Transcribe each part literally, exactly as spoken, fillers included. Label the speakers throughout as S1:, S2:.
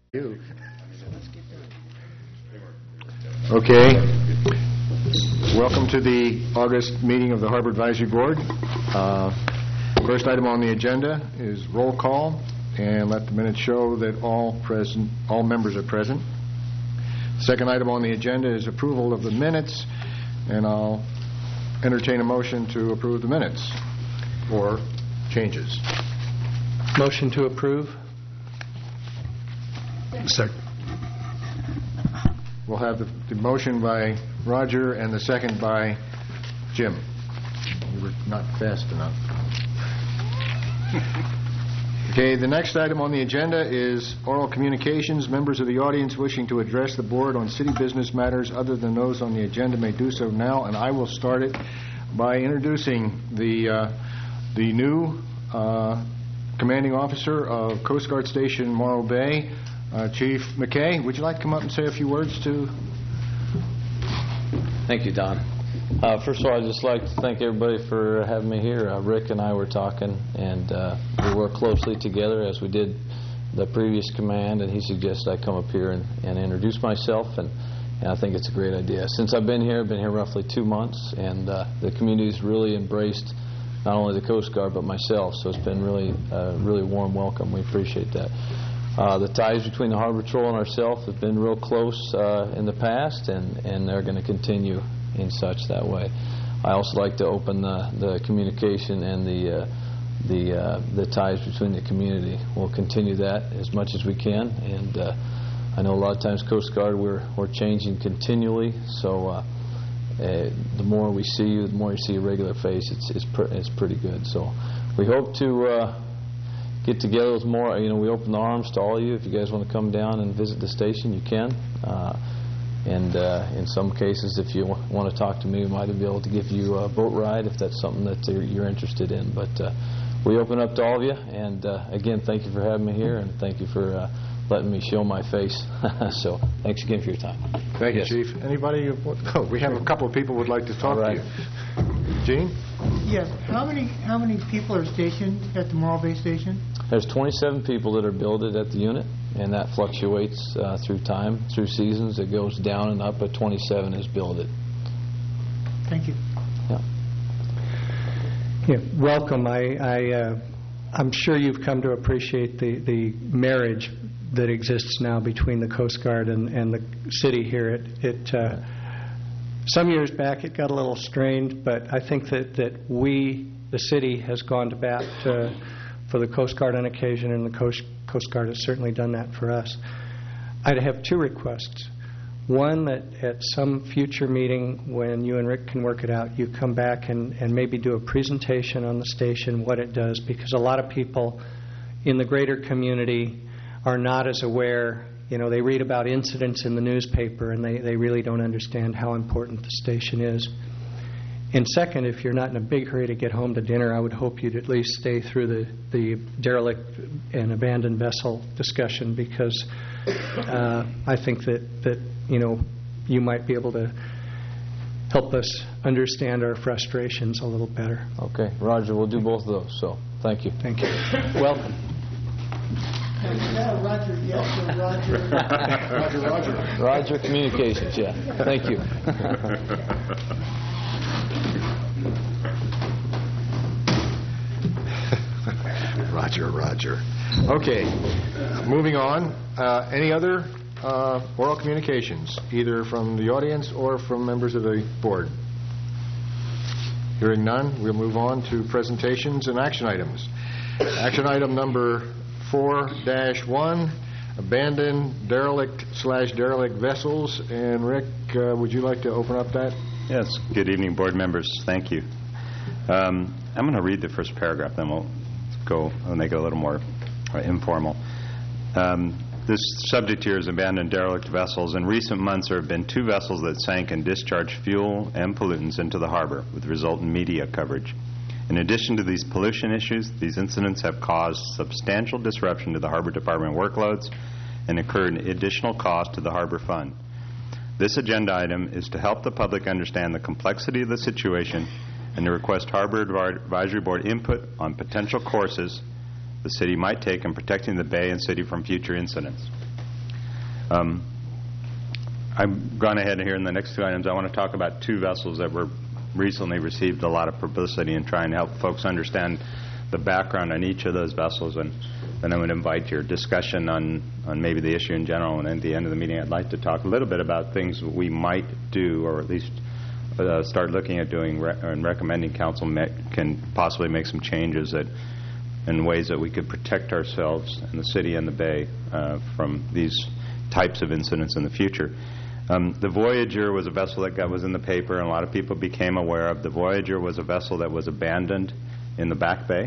S1: You. Okay. Welcome to the August meeting of the Harbor Advisory Board. Uh, first item on the agenda is roll call, and let the minutes show that all present, all members are present. Second item on the agenda is approval of the minutes, and I'll entertain a motion to approve the minutes or changes.
S2: Motion to approve.
S1: Second. We'll have the, the motion by Roger and the second by Jim. You were not fast enough. Okay, the next item on the agenda is oral communications. Members of the audience wishing to address the board on city business matters other than those on the agenda may do so now, and I will start it by introducing the, uh, the new uh, commanding officer of Coast Guard Station Morro Bay, Uh, Chief McKay. Would you like to come up and say a few words to?
S3: Thank you, Don. Uh, first of all, I'd just like to thank everybody for having me here. Uh, Rick and I were talking, and uh, we work closely together as we did the previous command, and he suggested I come up here and, and introduce myself, and, and I think it's a great idea. Since I've been here, I've been here roughly two months, and uh, the community's really embraced not only the Coast Guard but myself, so it's been really a really warm welcome. We appreciate that. Uh, the ties between the Harbor Patrol and ourselves have been real close uh, in the past, and, and they're going to continue in such that way. I also like to open the, the communication and the uh, the uh, the ties between the community. We'll continue that as much as we can, and uh, I know a lot of times Coast Guard we're we're changing continually. So uh, uh, the more we see you, the more you see a regular face. It's it's pr it's pretty good. So we hope to. Uh, Get together with more. You know, we open the arms to all of you. If you guys want to come down and visit the station, you can. Uh, and uh, in some cases, if you w want to talk to me, we might be able to give you a boat ride if that's something that you're interested in. But uh, we open up to all of you. And uh, again, thank you for having me here, and thank you for uh, letting me show my face. So thanks again for your time.
S1: Thank
S3: yes.
S1: you, Chief. Anybody? Oh, we have a couple of people who would like to talk
S3: right.
S1: to you. Gene?
S4: Yes. How many how many people are stationed at the Morro Bay Station?
S3: There's twenty-seven people that are billeted at the unit, and that fluctuates uh, through time, through seasons. It goes down and up, but twenty-seven is billeted.
S4: Thank you.
S3: Yeah.
S2: Yeah, welcome. I, I, uh, I'm sure you've come to appreciate the, the marriage that exists now between the Coast Guard and, and the city here. It, it uh, some years back it got a little strained, but I think that, that we, the city, has gone to bat uh, for the Coast Guard on occasion, and the Coast, Coast Guard has certainly done that for us. I'd have two requests. One, that at some future meeting when you and Rick can work it out, you come back and, and maybe do a presentation on the station, what it does, because a lot of people in the greater community are not as aware. You know, they read about incidents in the newspaper, and they, they really don't understand how important the station is. And second, if you're not in a big hurry to get home to dinner, I would hope you'd at least stay through the, the derelict and abandoned vessel discussion, because uh, I think that, that, you know, you might be able to help us understand our frustrations a little better.
S3: Okay. Roger, we'll do both of those. So thank you.
S2: Thank you. Welcome.
S4: Yeah, Roger, yes, Roger.
S1: Roger, Roger.
S3: Roger Communications, yeah. Thank you.
S1: Roger, Roger. Okay, moving on. Uh, any other uh, oral communications, either from the audience or from members of the board? Hearing none, we'll move on to presentations and action items. Action item number four dash one, abandoned derelict slash derelict vessels. And Rick, uh, would you like to open up that?
S5: Yes. Good evening, board members. Thank you. Um, I'm going to read the first paragraph, then we'll go and make it a little more uh, informal. Um, this subject here is abandoned derelict vessels. In recent months, there have been two vessels that sank and discharged fuel and pollutants into the harbor, with resultant media coverage. In addition to these pollution issues, these incidents have caused substantial disruption to the Harbor Department workloads and incurred additional cost to the Harbor Fund. This agenda item is to help the public understand the complexity of the situation and to request Harbor Advisory Board input on potential courses the city might take in protecting the bay and city from future incidents. Um, I've gone ahead here in the next two items. I want to talk about two vessels that were recently received a lot of publicity and try and help folks understand the background on each of those vessels. And then I would invite your discussion on, on maybe the issue in general. And at the end of the meeting, I'd like to talk a little bit about things we might do, or at least uh, start looking at doing re- and recommending council me- can possibly make some changes that in ways that we could protect ourselves and the city and the Bay uh, from these types of incidents in the future. Um, the Voyager was a vessel that got, was in the paper, and a lot of people became aware of. The Voyager was a vessel that was abandoned in the Back Bay.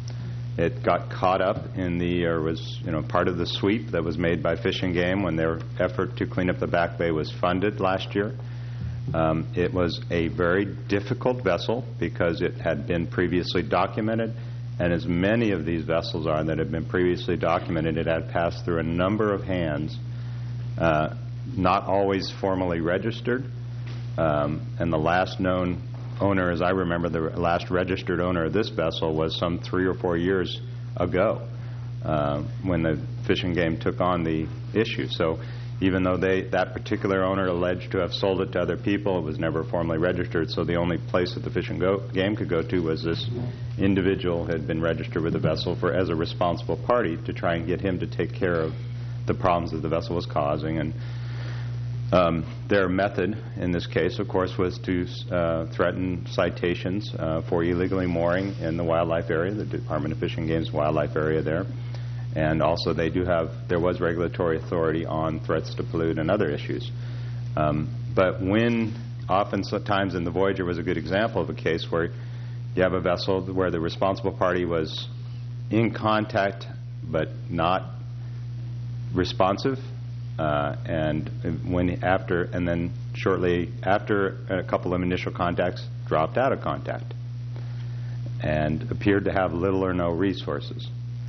S5: It got caught up in the, or was, you know, part of the sweep that was made by Fish and Game when their effort to clean up the Back Bay was funded last year. Um, it was a very difficult vessel because it had been previously documented, and as many of these vessels are that have been previously documented, it had passed through a number of hands, uh, not always formally registered, um, and the last known owner, as I remember, the last registered owner of this vessel was some three or four years ago uh, when the Fish and Game took on the issue. So even though they that particular owner alleged to have sold it to other people, it was never formally registered, so the only place that the Fish and Go- Game could go to was this individual who had been registered with the vessel for as a responsible party to try and get him to take care of the problems that the vessel was causing. And Um, their method in this case, of course, was to uh, threaten citations uh, for illegally mooring in the wildlife area, the Department of Fish and Game's wildlife area there. And also they do have, there was regulatory authority on threats to pollute and other issues. Um, but when, often sometimes in the Voyager was a good example of a case where you have a vessel where the responsible party was in contact but not responsive. Uh, and when after, and then shortly after a couple of initial contacts, dropped out of contact and appeared to have little or no resources.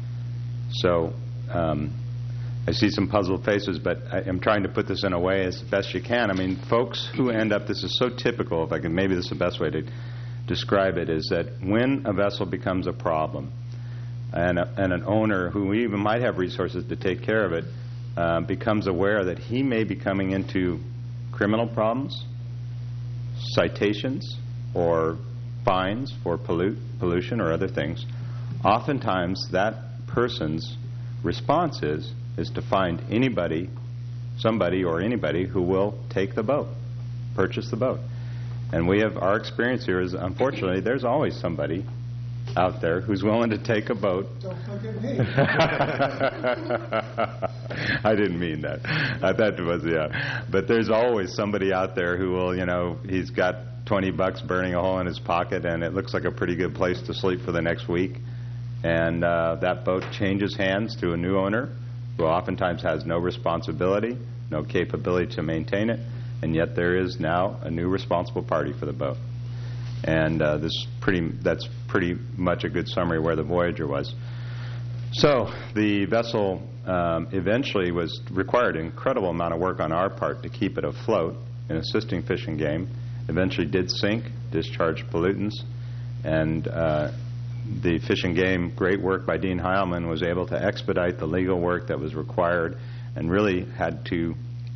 S5: So um, I see some puzzled faces, but I am trying to put this in a way as best you can. I mean, folks who end up, this is so typical, if I can, maybe this is the best way to describe it, is that when a vessel becomes a problem and, a, and an owner who even might have resources to take care of it, Uh, becomes aware that he may be coming into criminal problems, citations, or fines for pollute, pollution or other things, oftentimes that person's response is, is to find anybody, somebody or anybody who will take the boat, purchase the boat. And we have, our experience here is, unfortunately, there's always somebody out there who's willing to take a boat.
S4: Don't look at me.
S5: I didn't mean that. I thought it was, yeah. But there's always somebody out there who will, you know, he's got twenty bucks burning a hole in his pocket, and it looks like a pretty good place to sleep for the next week. And uh, that boat changes hands to a new owner who oftentimes has no responsibility, no capability to maintain it, and yet there is now a new responsible party for the boat. And uh, this pretty that's pretty much a good summary where the Voyager was. So the vessel um, eventually was required an incredible amount of work on our part to keep it afloat in assisting Fish and Game. Eventually did sink, discharged pollutants, and uh, the Fish and Game, great work by Dean Heilman, was able to expedite the legal work that was required, and really had to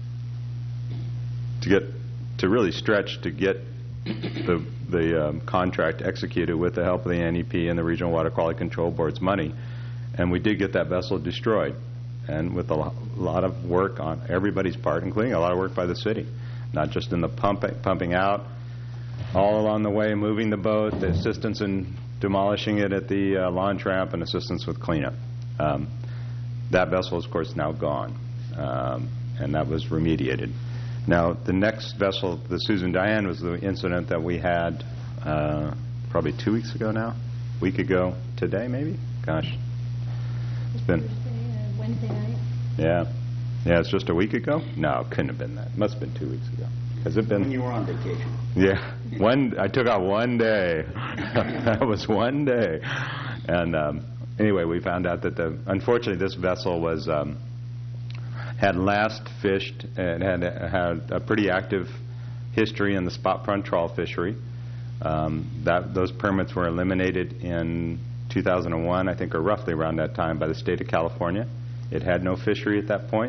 S5: to get to really stretch to get the the um, contract executed with the help of the N E P and the Regional Water Quality Control Board's money. And we did get that vessel destroyed, and with a lo- lot of work on everybody's part, including a lot of work by the city, not just in the pump- pumping out, all along the way, moving the boat, the assistance in demolishing it at the uh, launch ramp, and assistance with cleanup. Um, that vessel is, of course, now gone, um, and that was remediated. Now, the next vessel, the Susan Diane, was the incident that we had uh, probably two weeks ago now, a week ago today, maybe? Gosh. It's been...
S6: Thursday, uh, Wednesday night.
S5: Yeah. Yeah, it's just a week ago? No, it couldn't have been that. It must have been two weeks ago. Has it been?
S7: When you were on vacation.
S5: Yeah. One. I took out one day. That was one day. And um, anyway, we found out that, the unfortunately, this vessel was... Um, had last fished and had had a pretty active history in the spot front trawl fishery. Um, that those permits were eliminated in two thousand one, I think, or roughly around that time, by the state of California. It had no fishery at that point.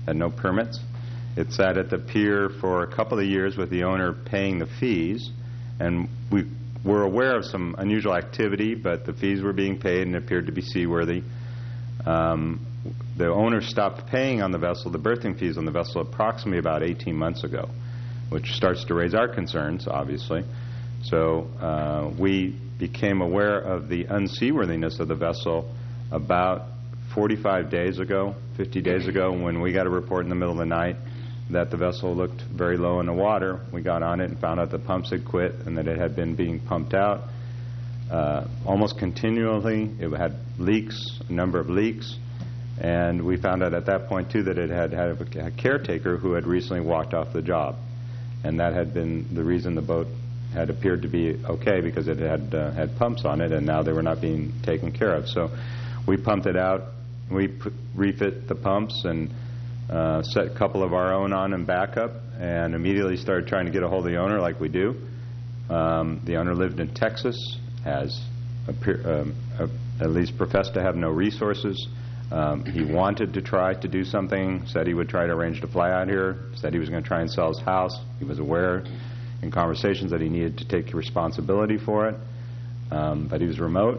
S5: had no permits. It sat at the pier for a couple of years with the owner paying the fees, and we were aware of some unusual activity, but the fees were being paid and appeared to be seaworthy. Um, the owner stopped paying on the vessel, the berthing fees on the vessel, approximately about eighteen months ago, which starts to raise our concerns, obviously. So uh, we became aware of the unseaworthiness of the vessel about forty-five days ago, fifty days ago, when we got a report in the middle of the night that the vessel looked very low in the water. We got on it and found out the pumps had quit and that it had been being pumped out uh, almost continually. It had leaks, a number of leaks, and we found out at that point, too, that it had had a caretaker who had recently walked off the job, and that had been the reason the boat had appeared to be okay, because it had uh, had pumps on it, and now they were not being taken care of. So we pumped it out. We put, refit the pumps and uh, set a couple of our own on in backup, and immediately started trying to get a hold of the owner like we do. Um, the owner lived in Texas, has appear, um, uh, at least professed to have no resources. Um, he wanted to try to do something, said he would try to arrange to fly out here, said he was going to try and sell his house. He was aware in conversations that he needed to take responsibility for it, um, but he was remote.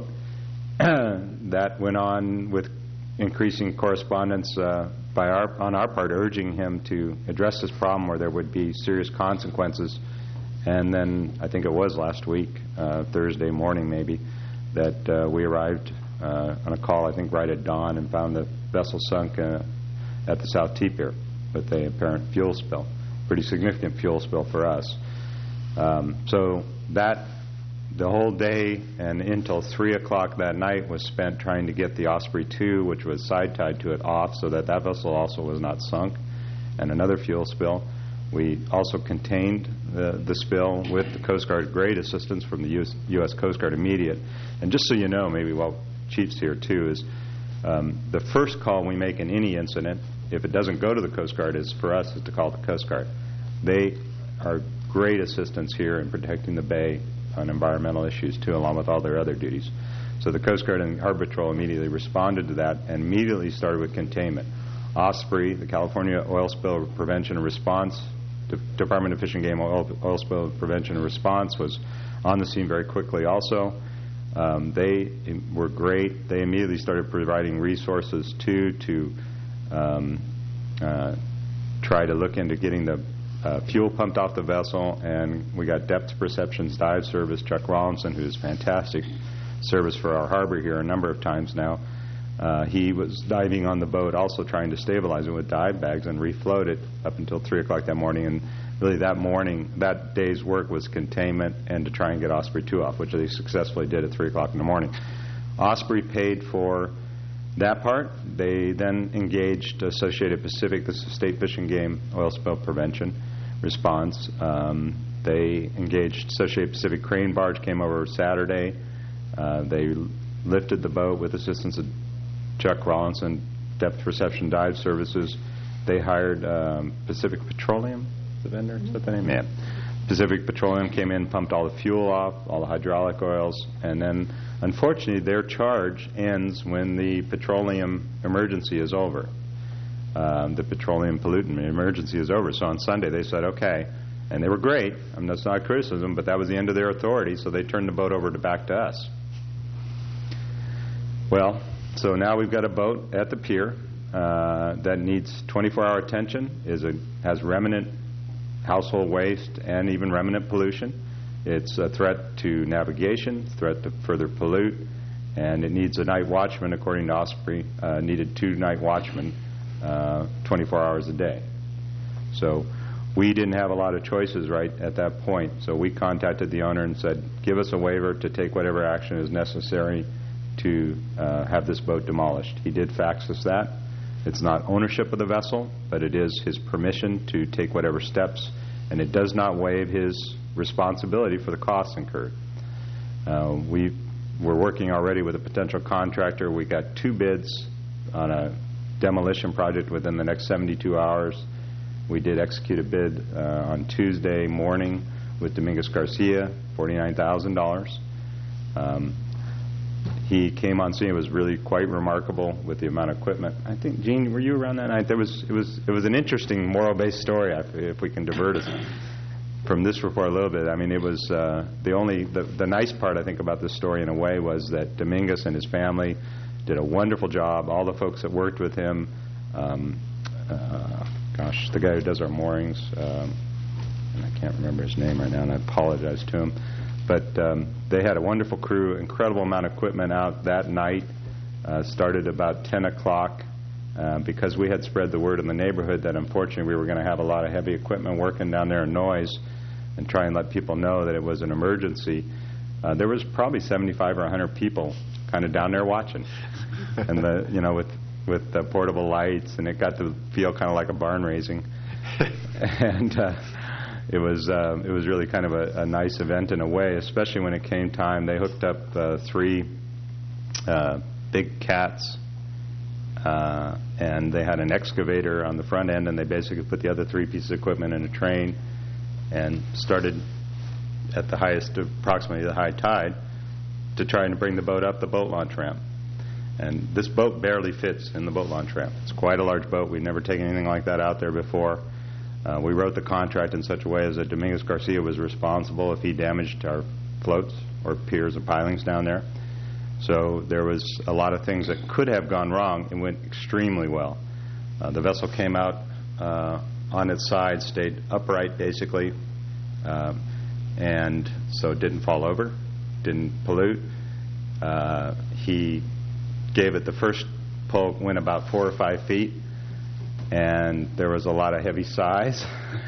S5: That went on with increasing correspondence uh, by our, on our part, urging him to address this problem where there would be serious consequences. And then I think it was last week, uh, Thursday morning maybe, that uh, we arrived uh, on a call, I think right at dawn, and found the vessel sunk uh, at the South T Pier with a apparent fuel spill. Pretty significant fuel spill for us. Um, so that, the whole day and until three o'clock that night was spent trying to get the Osprey two, which was side-tied to it, off so that that vessel also was not sunk, and another fuel spill. We also contained the, the spill with the Coast Guard great assistance from the U S, U S Coast Guard immediate. And just so you know, maybe while Chief's here too, is um, the first call we make in any incident, if it doesn't go to the Coast Guard, is for us is to call the Coast Guard. They are great assistance here in protecting the bay on environmental issues too, along with all their other duties. So the Coast Guard and Harbor Patrol immediately responded to that and immediately started with containment. Osprey, the California Oil Spill Prevention and Response, De- Department of Fish and Game Oil, Oil Spill Prevention and Response was on the scene very quickly also. Um, they were great. They immediately started providing resources too to um, uh, try to look into getting the Uh, fuel pumped off the vessel, and we got Depth Perceptions Dive Service, Chuck Rawlinson, who is fantastic service for our harbor here a number of times now. Uh, he was diving on the boat, also trying to stabilize it with dive bags and refloat it up until three o'clock that morning. And really that morning, that day's work was containment and to try and get Osprey two off, which they successfully did at three o'clock in the morning. Osprey paid for that part. They then engaged Associated Pacific, this is State Fish and Game Oil Spill Prevention Response. Um, they engaged Associated Pacific Crane Barge, came over Saturday. Uh, they lifted the boat with assistance of Chuck Rawlinson, Depth Perception Dive Services. They hired um, Pacific Petroleum, the vendor, is that the name? Yeah. Pacific Petroleum came in, pumped all the fuel off, all the hydraulic oils, and then, unfortunately, their charge ends when the petroleum emergency is over. Um, the petroleum pollutant emergency is over. So on Sunday they said, okay, and they were great. I mean, that's not criticism, but that was the end of their authority, so they turned the boat over to back to us. Well, so now we've got a boat at the pier uh, that needs twenty-four hour attention, is a, has remnant household waste and even remnant pollution. It's a threat to navigation, threat to further pollute, and it needs a night watchman. According to Osprey, uh, needed two night watchmen uh, twenty-four hours a day. So we didn't have a lot of choices right at that point. So we contacted the owner and said, give us a waiver to take whatever action is necessary to uh, have this boat demolished. He did fax us that. It's not ownership of the vessel, but it is his permission to take whatever steps, and it does not waive his responsibility for the costs incurred. Uh, we we're working already with a potential contractor. We got two bids on a demolition project within the next seventy-two hours. We did execute a bid uh, on Tuesday morning with Dominguez Garcia, forty-nine thousand dollars. Um, he came on scene. It was really quite remarkable with the amount of equipment. I think, Gene, were you around that night? There was, it was, it was an interesting moral-based story, if we can divert us from this report a little bit. I mean, it was uh, the only, the, the nice part, I think, about this story in a way was that Dominguez and his family did a wonderful job. All the folks that worked with him, um, uh, gosh, the guy who does our moorings, um, and I can't remember his name right now, and I apologize to him. But um, they had a wonderful crew, incredible amount of equipment out that night. Uh, started about ten o'clock uh, because we had spread the word in the neighborhood that unfortunately we were going to have a lot of heavy equipment working down there and noise, and try and let people know that it was an emergency. Uh, there was probably seventy-five or one hundred people kind of down there watching, and the you know with with the portable lights, and it got to feel kind of like a barn raising, and. Uh, It was uh, it was really kind of a, a nice event in a way, especially when it came time. They hooked up uh, three uh, big cats, uh, and they had an excavator on the front end, and they basically put the other three pieces of equipment in a train and started at the highest, approximately the high tide, to try and bring the boat up the boat launch ramp. And this boat barely fits in the boat launch ramp. It's quite a large boat. We've never taken anything like that out there before. Uh, we wrote the contract in such a way as that Dominguez Garcia was responsible if he damaged our floats or piers and pilings down there. So there was a lot of things that could have gone wrong. It went extremely well. Uh, the vessel came out uh, on its side, stayed upright basically, uh, and so it didn't fall over, didn't pollute. Uh, he gave it the first pull, went about four or five feet. And there was a lot of heavy sighs.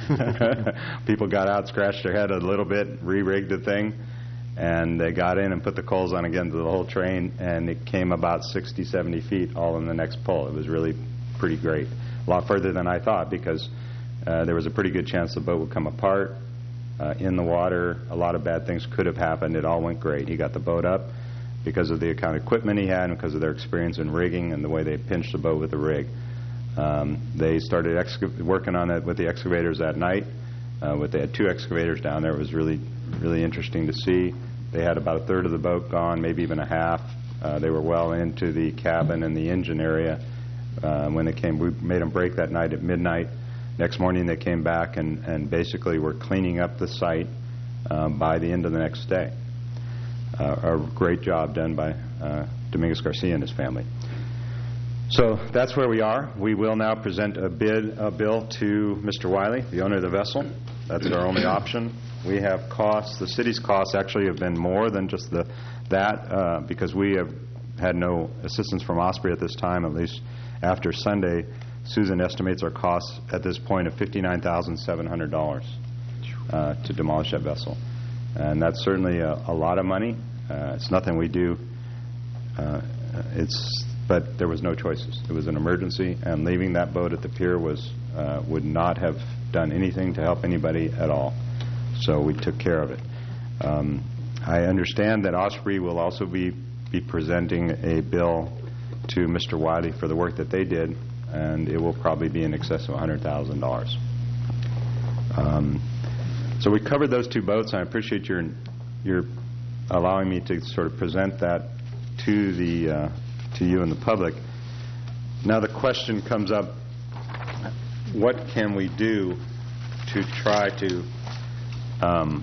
S5: People got out, scratched their head a little bit, re-rigged the thing, and they got in and put the coals on again to the whole train, and it came about sixty, seventy feet all in the next pull. It was really pretty great. A lot further than I thought, because uh, there was a pretty good chance the boat would come apart uh, in the water. A lot of bad things could have happened. It all went great. He got the boat up because of the kind of equipment he had and because of their experience in rigging and the way they pinched the boat with the rig. Um, they started exca- working on it with the excavators that night. Uh, with they had two excavators down there. It was really, really interesting to see. They had about a third of the boat gone, maybe even a half. Uh, they were well into the cabin and the engine area uh, when they came. We made them break that night at midnight. Next morning they came back and, and basically were cleaning up the site um, by the end of the next day. Uh, a great job done by uh, Dominguez Garcia and his family. So that's where we are. We will now present a bid, a bill to Mister Wiley, the owner of the vessel. That's our only option. We have costs. The city's costs actually have been more than just the that uh, because we have had no assistance from Osprey at this time, at least after Sunday. Susan estimates our costs at this point of fifty-nine thousand seven hundred dollars uh, to demolish that vessel. And that's certainly a, a lot of money. Uh, it's nothing we do. Uh, it's But there was no choices. It was an emergency, and leaving that boat at the pier was uh, would not have done anything to help anybody at all. So we took care of it. Um, I understand that Osprey will also be, be presenting a bill to Mister Wiley for the work that they did, and it will probably be in excess of one hundred thousand dollars. Um, so we covered those two boats, and I appreciate your, your allowing me to sort of present that to the uh, to you and the public. Now the question comes up, what can we do to try to, um,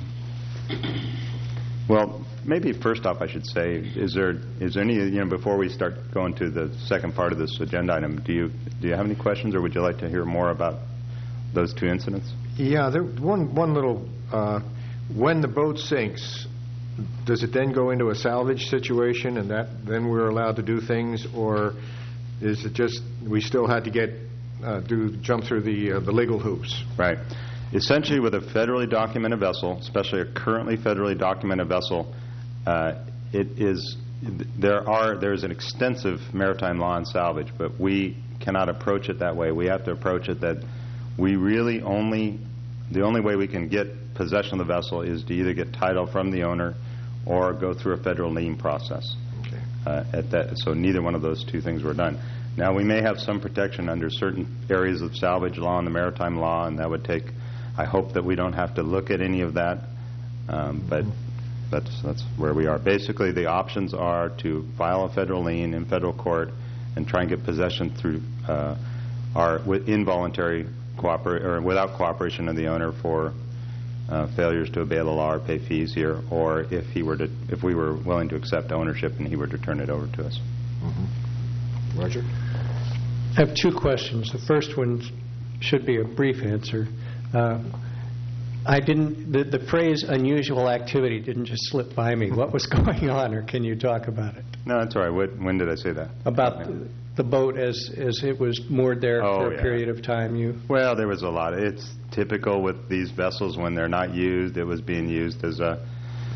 S5: well, maybe first off I should say, is there is there any, you know, before we start going to the second part of this agenda item, do you do you have any questions, or would you like to hear more about those two incidents?
S1: Yeah, there, one, one little, uh, when the boat sinks, does it then go into a salvage situation, and that then we're allowed to do things, or is it just we still had to get uh, do jump through the uh, the legal hoops?
S5: Right. Essentially, with a federally documented vessel, especially a currently federally documented vessel, uh, it is there are there is an extensive maritime law in salvage, but we cannot approach it that way. We have to approach it that we really only the only way we can get possession of the vessel is to either get title from the owner or go through a federal lien process.
S1: Okay.
S5: Uh, at that, so neither one of those two things were done. Now, we may have some protection under certain areas of salvage law and the maritime law, and that would take, I hope that we don't have to look at any of that, um, but that's that's where we are. Basically, the options are to file a federal lien in federal court and try and get possession through uh, our with involuntary cooperate or without cooperation of the owner for uh, failures to obey the law or pay fees here, or if he were to if we were willing to accept ownership and he were to turn it over to us.
S1: Mm-hmm. Roger?
S2: I have two questions. The first one should be a brief answer. Uh, I didn't. The, the phrase "unusual activity" didn't just slip by me. What was going on, or can you talk about it?
S5: No, that's all right. What, when did I say that?
S2: About the, the boat as as it was moored there
S5: Oh,
S2: for a
S5: yeah.
S2: period of time. You
S5: Well, there was a lot. It's typical with these vessels when they're not used. It was being used as a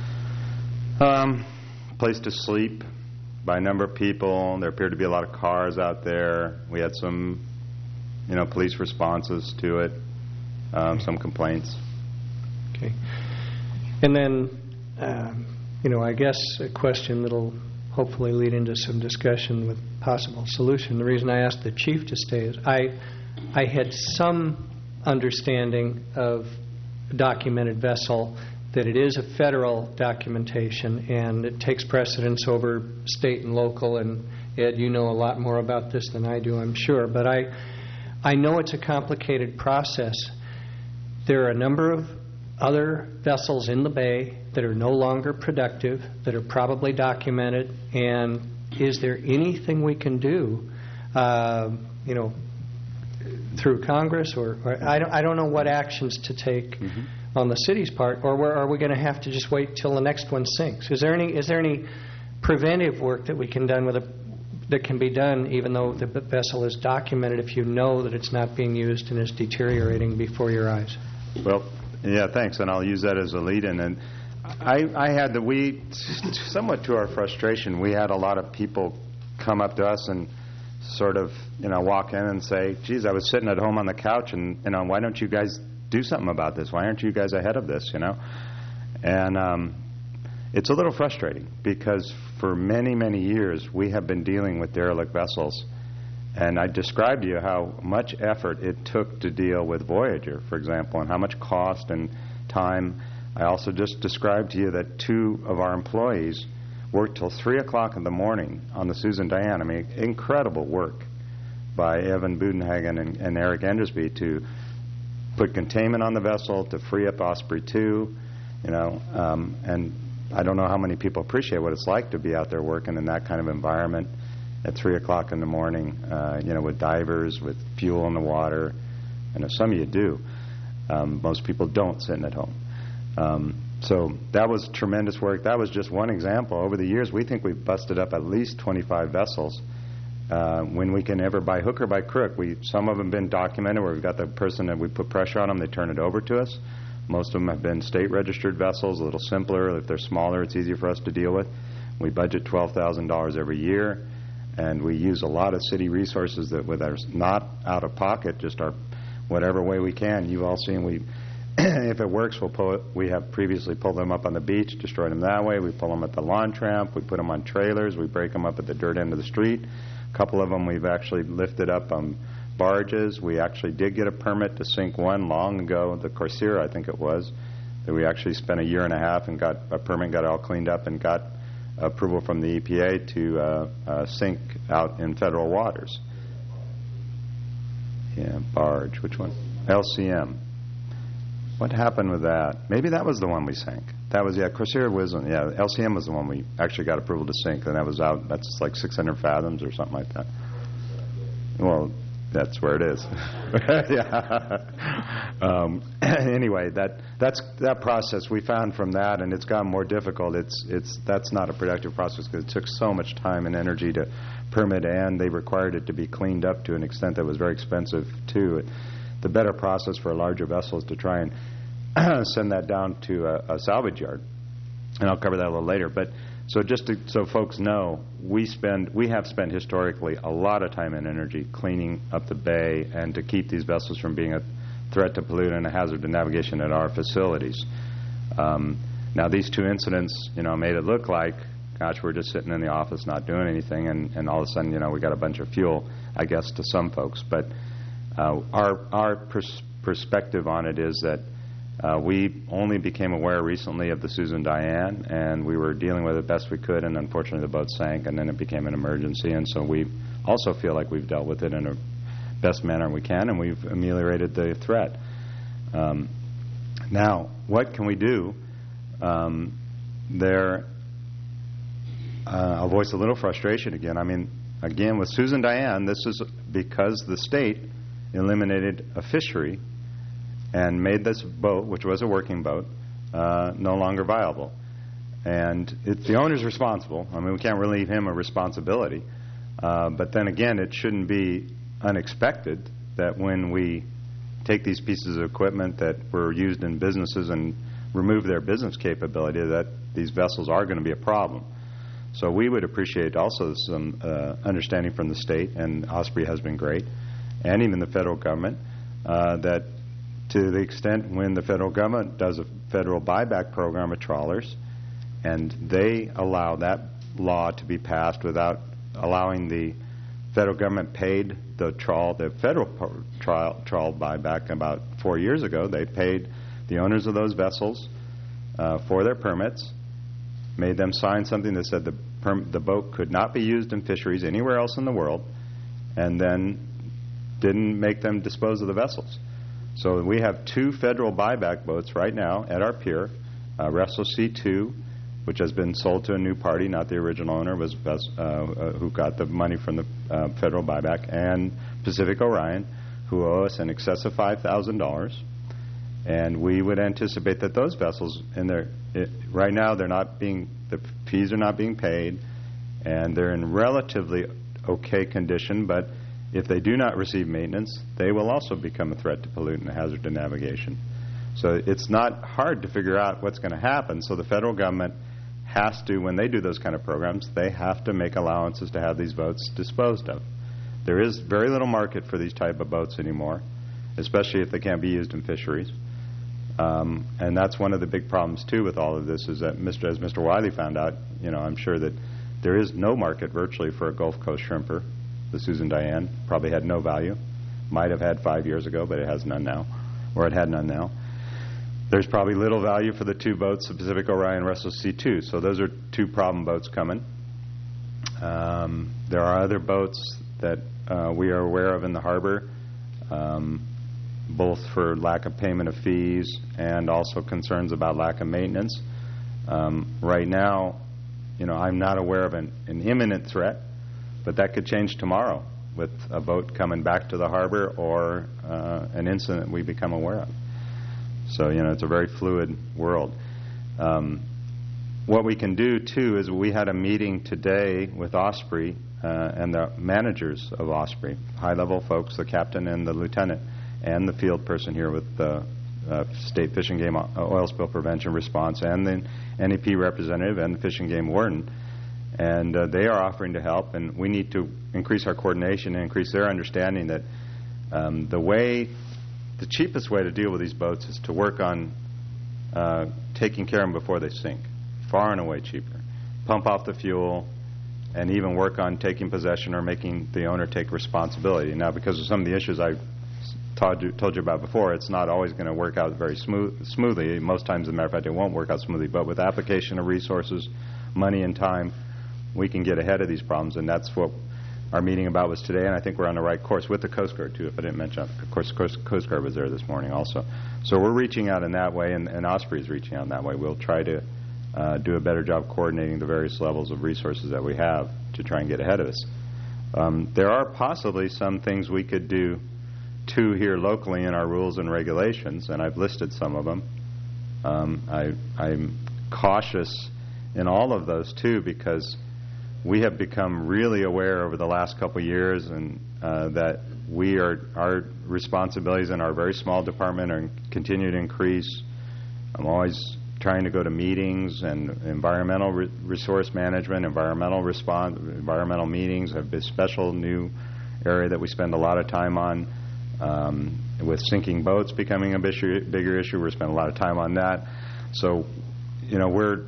S5: um, place to sleep by a number of people. There appeared to be a lot of cars out there. We had some, you know, police responses to it, um, some complaints.
S2: okay? And then, um, you know, I guess a question that'll hopefully lead into some discussion with possible solution. The reason I asked the chief to stay is I, I had some understanding of a documented vessel, that it is a federal documentation and it takes precedence over state and local. And Ed, you know a lot more about this than I do, I'm sure. But I, I know it's a complicated process. There are a number of other vessels in the bay that are no longer productive, that are probably documented, and is there anything we can do, uh, you know, through Congress, or, or I, don't, I don't know what actions to take mm-hmm. on the city's part, or where, are we going to have to just wait till the next one sinks? Is there any is there any preventive work that we can done with a that can be done, even though the vessel is documented, if you know that it's not being used and is deteriorating before your eyes?
S5: Well, yeah, thanks, and I'll use that as a lead-in. And I, I had the we, somewhat to our frustration, we had a lot of people come up to us and sort of, you know, walk in and say, geez, I was sitting at home on the couch, and, you know, why don't you guys do something about this? Why aren't you guys ahead of this, you know? And um, it's a little frustrating because for many, many years we have been dealing with derelict vessels. And I described to you how much effort it took to deal with Voyager, for example, and how much cost and time. I also just described to you that two of our employees worked till three o'clock in the morning on the Susan Diane. I mean, incredible work by Evan Budenhagen and, and Eric Endersby to put containment on the vessel, to free up Osprey two, you know, um, and I don't know how many people appreciate what it's like to be out there working in that kind of environment at three o'clock in the morning, uh, you know, with divers, with fuel in the water. I know some of you do. Um, most people don't sitting at home. Um, so that was tremendous work. That was just one example. Over the years, we think we've busted up at least twenty-five vessels. Uh, when we can ever, by hook or by crook, we some of them have been documented where we've got the person that we put pressure on them, they turn it over to us. Most of them have been state-registered vessels, a little simpler. If they're smaller, it's easier for us to deal with. We budget twelve thousand dollars every year, and we use a lot of city resources that with us not out of pocket, just our whatever way we can. You've all seen we, if it works, we'll pull it. We have previously pulled them up on the beach, destroyed them that way. We pull them at the lawn tramp. We put them on trailers. We break them up at the dirt end of the street. A couple of them we've actually lifted up on barges. We actually did get a permit to sink one long ago, the Corsair, I think it was, that we actually spent a year and a half and got a permit, got it all cleaned up, and got approval from the E P A to uh, uh, sink out in federal waters. Yeah, barge. Which one? L C M. What happened with that? Maybe that was the one we sank. That was, yeah, Corsair wasn't, yeah, L C M was the one we actually got approval to sink, and that was out, that's like six hundred fathoms or something like that. Well, that's where it is. yeah. Um, anyway, that that's that process we found from that, and it's gotten more difficult. It's it's that's not a productive process because it took so much time and energy to permit, and they required it to be cleaned up to an extent that was very expensive too. The better process for a larger vessel is to try and send that down to a, a salvage yard, and I'll cover that a little later. But so just to, so folks know, we spend we have spent historically a lot of time and energy cleaning up the bay and to keep these vessels from being a threat to pollutant and a hazard to navigation at our facilities. Um, now, these two incidents, you know, made it look like, gosh, we're just sitting in the office not doing anything, and, and all of a sudden, you know, we got a bunch of fuel, I guess, to some folks. But uh, our our pers- perspective on it is that Uh, we only became aware recently of the Susan Diane, and we were dealing with it best we could, and unfortunately the boat sank, and then it became an emergency. And so we also feel like we've dealt with it in a best manner we can, and we've ameliorated the threat. Um, now, what can we do? Um, there, uh, I'll voice a little frustration again. I mean, again, with Susan Diane, this is because the state eliminated a fishery and made this boat, which was a working boat, uh, no longer viable. And it's the owner's responsible. I mean, we can't relieve him of responsibility. Uh, but then again, it shouldn't be unexpected that when we take these pieces of equipment that were used in businesses and remove their business capability, that these vessels are going to be a problem. So we would appreciate also some uh, understanding from the state, and Osprey has been great, and even the federal government, uh, that to the extent when the federal government does a federal buyback program of trawlers, and they allow that law to be passed without allowing the federal government paid the trawl, the federal trawl, trawl buyback about four years ago. They paid the owners of those vessels uh, for their permits, made them sign something that said the, perm- the boat could not be used in fisheries anywhere else in the world, and then didn't make them dispose of the vessels. So we have two federal buyback boats right now at our pier, uh, Wrestle C two, which has been sold to a new party, not the original owner, was uh, uh, who got the money from the uh, federal buyback, and Pacific Orion, who owe us in excess of five thousand dollars. And we would anticipate that those vessels, in their it, right now, they're not being the fees are not being paid, and they're in relatively okay condition, but if they do not receive maintenance, they will also become a threat to pollutant and hazard to navigation. So it's not hard to figure out what's going to happen. So the federal government has to, when they do those kind of programs, they have to make allowances to have these boats disposed of. There is very little market for these type of boats anymore, especially if they can't be used in fisheries. Um, and that's one of the big problems, too, with all of this, is that, Mister as Mister Wiley found out, you know, I'm sure that there is no market virtually for a Gulf Coast shrimper. The Susan Diane probably had no value. Might have had five years ago, but it has none now, or it had none now. There's probably little value for the two boats, the Pacific Orion, Wrestle C two. So those are two problem boats coming. Um, there are other boats that uh, we are aware of in the harbor, um, both for lack of payment of fees and also concerns about lack of maintenance. Um, right now, you know, I'm not aware of an, an imminent threat, but that could change tomorrow with a boat coming back to the harbor or uh, an incident we become aware of. So, you know, it's a very fluid world. Um, what we can do, too, is we had a meeting today with Osprey uh, and the managers of Osprey, high-level folks, the captain and the lieutenant, and the field person here with the uh, State Fish and Game Oil Spill Prevention Response, and the N E P representative and the Fish and Game warden. And uh, they are offering to help, and we need to increase our coordination and increase their understanding that um, the way, the cheapest way to deal with these boats is to work on uh, taking care of them before they sink. Far and away cheaper. Pump off the fuel, and even work on taking possession or making the owner take responsibility. Now, because of some of the issues I told you, told you about before, it's not always going to work out very smooth, smoothly. Most times, as a matter of fact, it won't work out smoothly. But with application of resources, money, and time, we can get ahead of these problems, and that's what our meeting about was today, and I think we're on the right course with the Coast Guard, too, if I didn't mention it. Of course, Coast, Coast Guard was there this morning also. So we're reaching out in that way, and, and Osprey is reaching out in that way. We'll try to uh, do a better job coordinating the various levels of resources that we have to try and get ahead of this. Um, there are possibly some things we could do, too, here locally in our rules and regulations, and I've listed some of them. Um, I, I'm cautious in all of those, too, because we have become really aware over the last couple of years and uh, that we are our responsibilities in our very small department are continue to increase. I'm always trying to go to meetings and environmental re- resource management, environmental response, environmental meetings, a big special new area that we spend a lot of time on. Um, with sinking boats becoming a bigger, bigger issue, we're spending a lot of time on that. So, you know, we're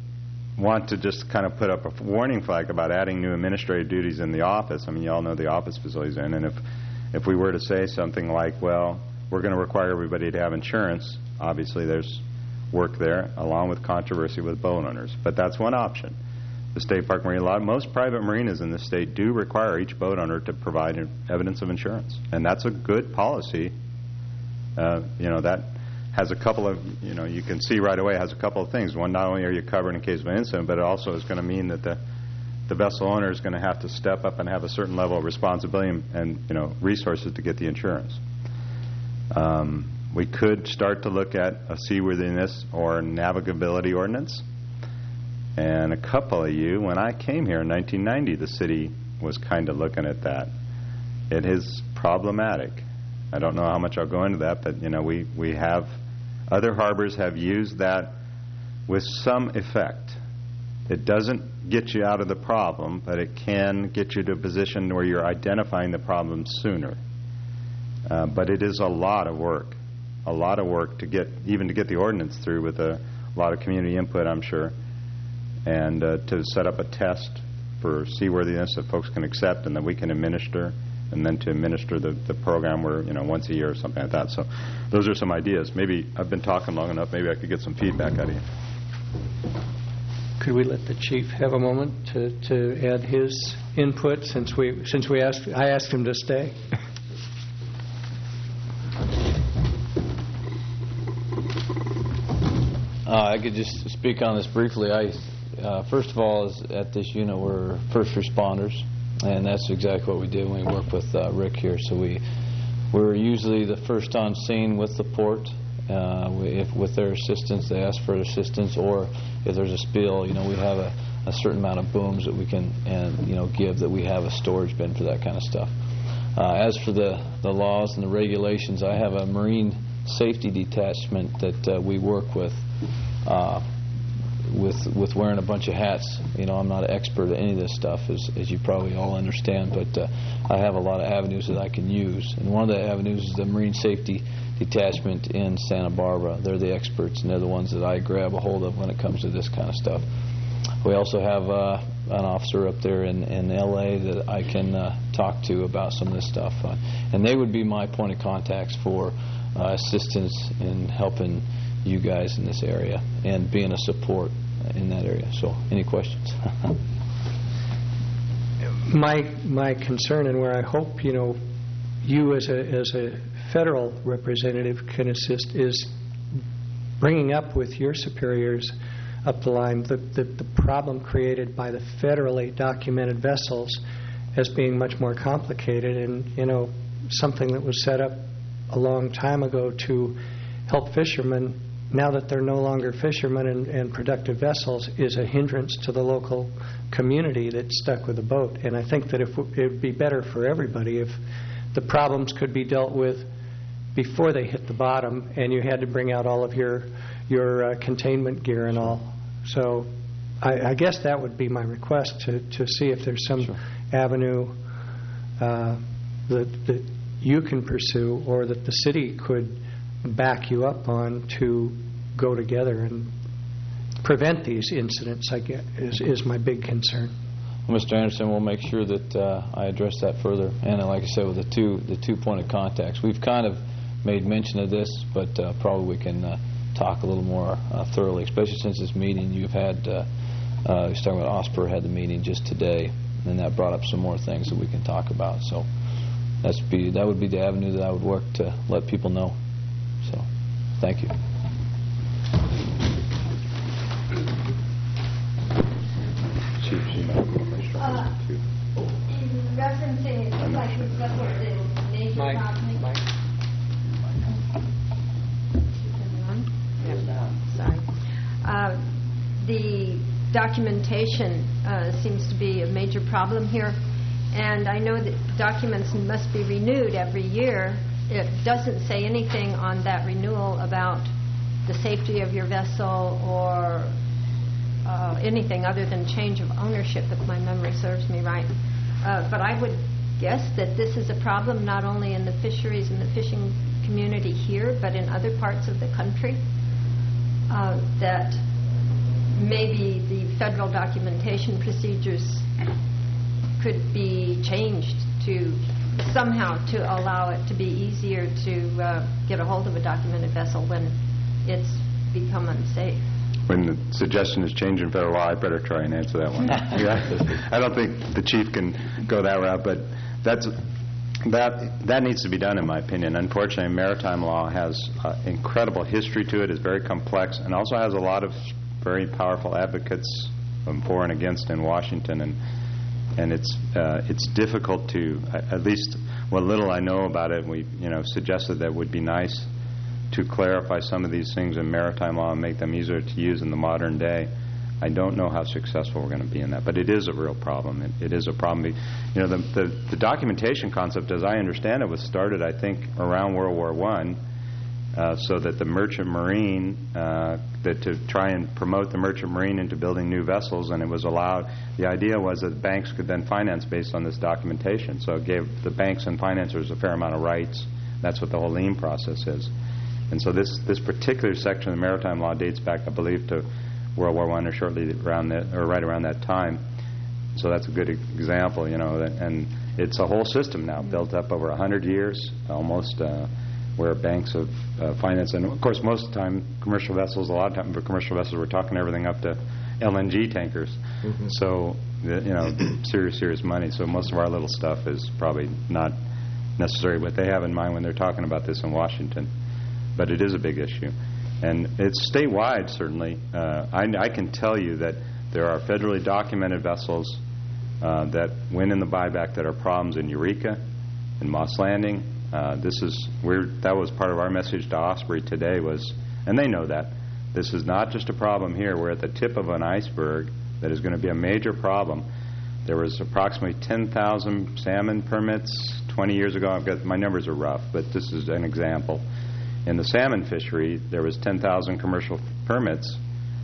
S5: want to just kind of put up a warning flag about adding new administrative duties in the office. I mean, you all know the office facilities in, and if if we were to say something like, well, we're going to require everybody to have insurance, obviously there's work there, along with controversy with boat owners. But that's one option. The state park marine law, most private marinas in the state do require each boat owner to provide evidence of insurance. And that's a good policy. Uh, you know, that has a couple of, you know, you can see right away, has a couple of things. One, not only are you covered in case of an incident, but it also is going to mean that the the vessel owner is going to have to step up and have a certain level of responsibility and, and you know, resources to get the insurance. Um, we could start to look at a seaworthiness or navigability ordinance. And a couple of you, when I came here in nineteen ninety, the city was kind of looking at that. It is problematic. I don't know how much I'll go into that, but, you know, we, we have, other harbors have used that with some effect. It doesn't get you out of the problem, but it can get you to a position where you're identifying the problem sooner. Uh, but it is a lot of work, a lot of work to get, even to get the ordinance through with a lot of community input, I'm sure, and uh, to set up a test for seaworthiness that folks can accept and that we can administer, and then to administer the, the program where, you know, once a year or something like that. So those are some ideas. Maybe I've been talking long enough. Maybe I could get some feedback out of you.
S2: Could we let the chief have a moment to, to add his input since we since we asked I asked him to stay?
S3: Uh, I could just speak on this briefly. I, uh, first of all, is at this unit we're first responders, and that's exactly what we did when we worked with uh, Rick here. So we we're usually the first on scene with the port. Uh, we, if with their assistance, they ask for assistance, or if there's a spill, you know, we have a, a certain amount of booms that we can and you know give that we have a storage bin for that kind of stuff. Uh, as for the the laws and the regulations, I have a marine safety detachment that uh, we work with. Uh, with with wearing a bunch of hats. You know, I'm not an expert at any of this stuff, as, as you probably all understand, but uh, I have a lot of avenues that I can use. And one of the avenues is the Marine Safety Detachment in Santa Barbara. They're the experts, and they're the ones that I grab a hold of when it comes to this kind of stuff. We also have uh, an officer up there in, in L A that I can uh, talk to about some of this stuff. Uh, and they would be my point of contacts for uh, assistance in helping you guys in this area and being a support in that area. So, any questions?
S2: my my concern, and where I hope you know you as a as a federal representative can assist, is bringing up with your superiors up the line the, the the problem created by the federally documented vessels as being much more complicated, and you know something that was set up a long time ago to help fishermen. Now that they're no longer fishermen and, and productive vessels, is a hindrance to the local community that's stuck with a boat. And I think that if it would be better for everybody if the problems could be dealt with before they hit the bottom, and you had to bring out all of your your uh, containment gear and all. So I, I guess that would be my request, to, to see if there's some sure. avenue uh, that, that you can pursue, or that the city could back you up on, to go together and prevent these incidents, I guess, is, is my big concern.
S3: Well, Mister Anderson, we'll make sure that uh, I address that further. And uh, like I said, with the two the two point of contacts, we've kind of made mention of this, but uh, probably we can uh, talk a little more uh, thoroughly, especially since this meeting you've had, uh, uh, I was talking about Osper had the meeting just today, and that brought up some more things that we can talk about. So that's be that would be the avenue that I would work to let people know. So, thank you.
S6: Uh, in referencing, it looks like we've got what the major
S2: Mike,
S6: problem.
S2: Mike.
S6: Sorry. Uh, the documentation uh, seems to be a major problem here, and I know that documents must be renewed every year. It doesn't say anything on that renewal about the safety of your vessel or uh, anything other than change of ownership, if my memory serves me right. Uh, but I would guess that this is a problem not only in the fisheries and the fishing community here, but in other parts of the country, uh, that maybe the federal documentation procedures could be changed to somehow to allow it to be easier to uh, get a hold of a documented vessel when it's become unsafe.
S5: When the suggestion is changing federal law, I better try and answer that one. Yeah. I don't think the chief can go that route, but that's that that needs to be done, in my opinion. Unfortunately, maritime law has uh, incredible history to it, is very complex, and also has a lot of very powerful advocates um, for and against in Washington, and and it's uh, it's difficult to, at least what little I know about it, we you know suggested that it would be nice to clarify some of these things in maritime law and make them easier to use in the modern day. I don't know how successful we're going to be in that, but it is a real problem. It, it is a problem. You know, the, the, the documentation concept, as I understand it, was started, I think, around World War One, uh, so that the merchant marine, uh, that to try and promote the merchant marine into building new vessels, and it was allowed. The idea was that banks could then finance based on this documentation, so it gave the banks and financiers a fair amount of rights. That's what the whole lien process is. And so this, this particular section of the maritime law dates back, I believe, to World War One or shortly around that, or right around that time. So that's a good example, you know. That, and it's a whole system now built up over a hundred years, almost, uh, where banks have uh, financed. And of course, most of the time, commercial vessels. A lot of time for commercial vessels, we're talking everything up to L N G tankers. Mm-hmm. So you know, serious, serious money. So most of our little stuff is probably not necessarily what they have in mind when they're talking about this in Washington. But it is a big issue. And it's statewide, certainly. Uh, I, I can tell you that there are federally documented vessels uh, that win in the buyback that are problems in Eureka, in Moss Landing. Uh, this is we're, that was part of our message to Osprey today was, and they know that, this is not just a problem here. We're at the tip of an iceberg that is going to be a major problem. There was approximately ten thousand salmon permits twenty years ago. I've got, my numbers are rough, but this is an example. In the salmon fishery, there was ten thousand commercial permits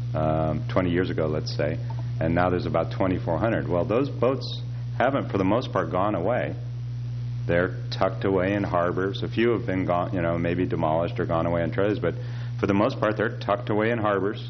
S5: um, twenty years ago, let's say, and now there's about twenty-four hundred. Well, those boats haven't, for the most part, gone away. They're tucked away in harbors. A few have been gone, you know, maybe demolished or gone away on trailers, but for the most part, they're tucked away in harbors,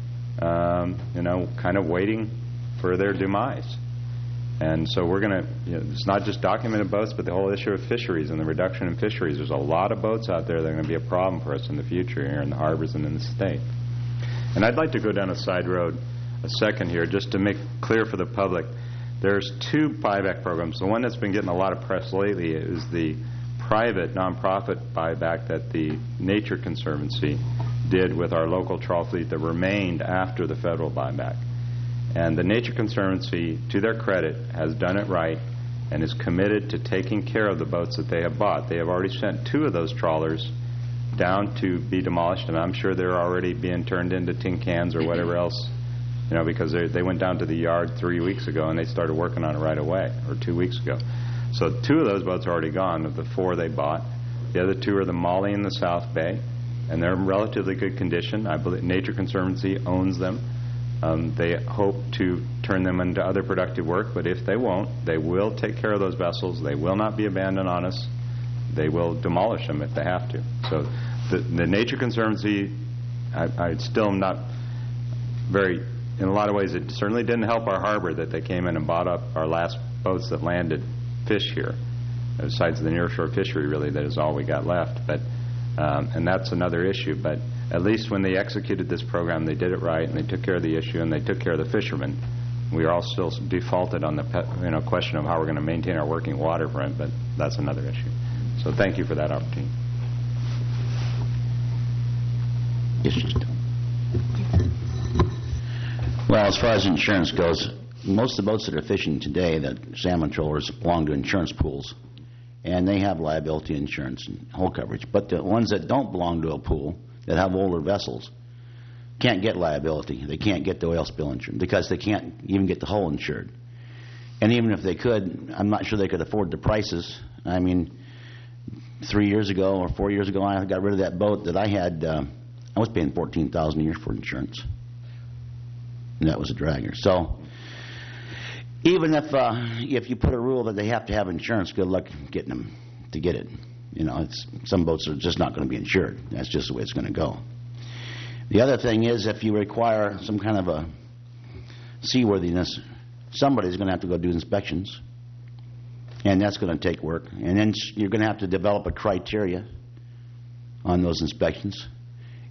S5: um, you know, kind of waiting for their demise. And so we're going to, you know, it's not just documented boats, but the whole issue of fisheries and the reduction in fisheries. There's a lot of boats out there that are going to be a problem for us in the future here in the harbors and in the state. And I'd like to go down a side road a second here just to make clear for the public. There's two buyback programs. The one that's been getting a lot of press lately is the private nonprofit buyback that the Nature Conservancy did with our local trawl fleet that remained after the federal buyback. And the Nature Conservancy, to their credit, has done it right and is committed to taking care of the boats that they have bought. They have already sent two of those trawlers down to be demolished, and I'm sure they're already being turned into tin cans or whatever else, you know, because they, they went down to the yard three weeks ago and they started working on it right away, or two weeks ago. So two of those boats are already gone of the four they bought. The other two are the Molly and the South Bay, and they're in relatively good condition. I believe Nature Conservancy owns them. Um, they hope to turn them into other productive work, but if they won't, they will take care of those vessels. They will not be abandoned on us. They will demolish them if they have to. So the, the Nature Conservancy, I, I still am not very, in a lot of ways, it certainly didn't help our harbor that they came in and bought up our last boats that landed fish here. Besides the nearshore fishery, really, that is all we got left. But um, and that's another issue. But at least when they executed this program, they did it right, and they took care of the issue, and they took care of the fishermen. We are all still defaulted on the pe- you know question of how we're going to maintain our working waterfront, but that's another issue. So thank you for that opportunity.
S7: Well, as far as insurance goes, most of the boats that are fishing today, the salmon trawlers, belong to insurance pools, and they have liability insurance and whole coverage. But the ones that don't belong to a pool, that have older vessels, can't get liability. They can't get the oil spill insurance because they can't even get the hull insured. And even if they could, I'm not sure they could afford the prices. I mean, three years ago or four years ago, I got rid of that boat that I had. Uh, I was paying fourteen thousand dollars a year for insurance, and that was a dragger. So even if uh, if you put a rule that they have to have insurance, good luck getting them to get it. You know, it's, some boats are just not going to be insured. That's just the way it's going to go. The other thing is, if you require some kind of a seaworthiness, somebody's going to have to go do inspections, and that's going to take work. And then you're going to have to develop a criteria on those inspections.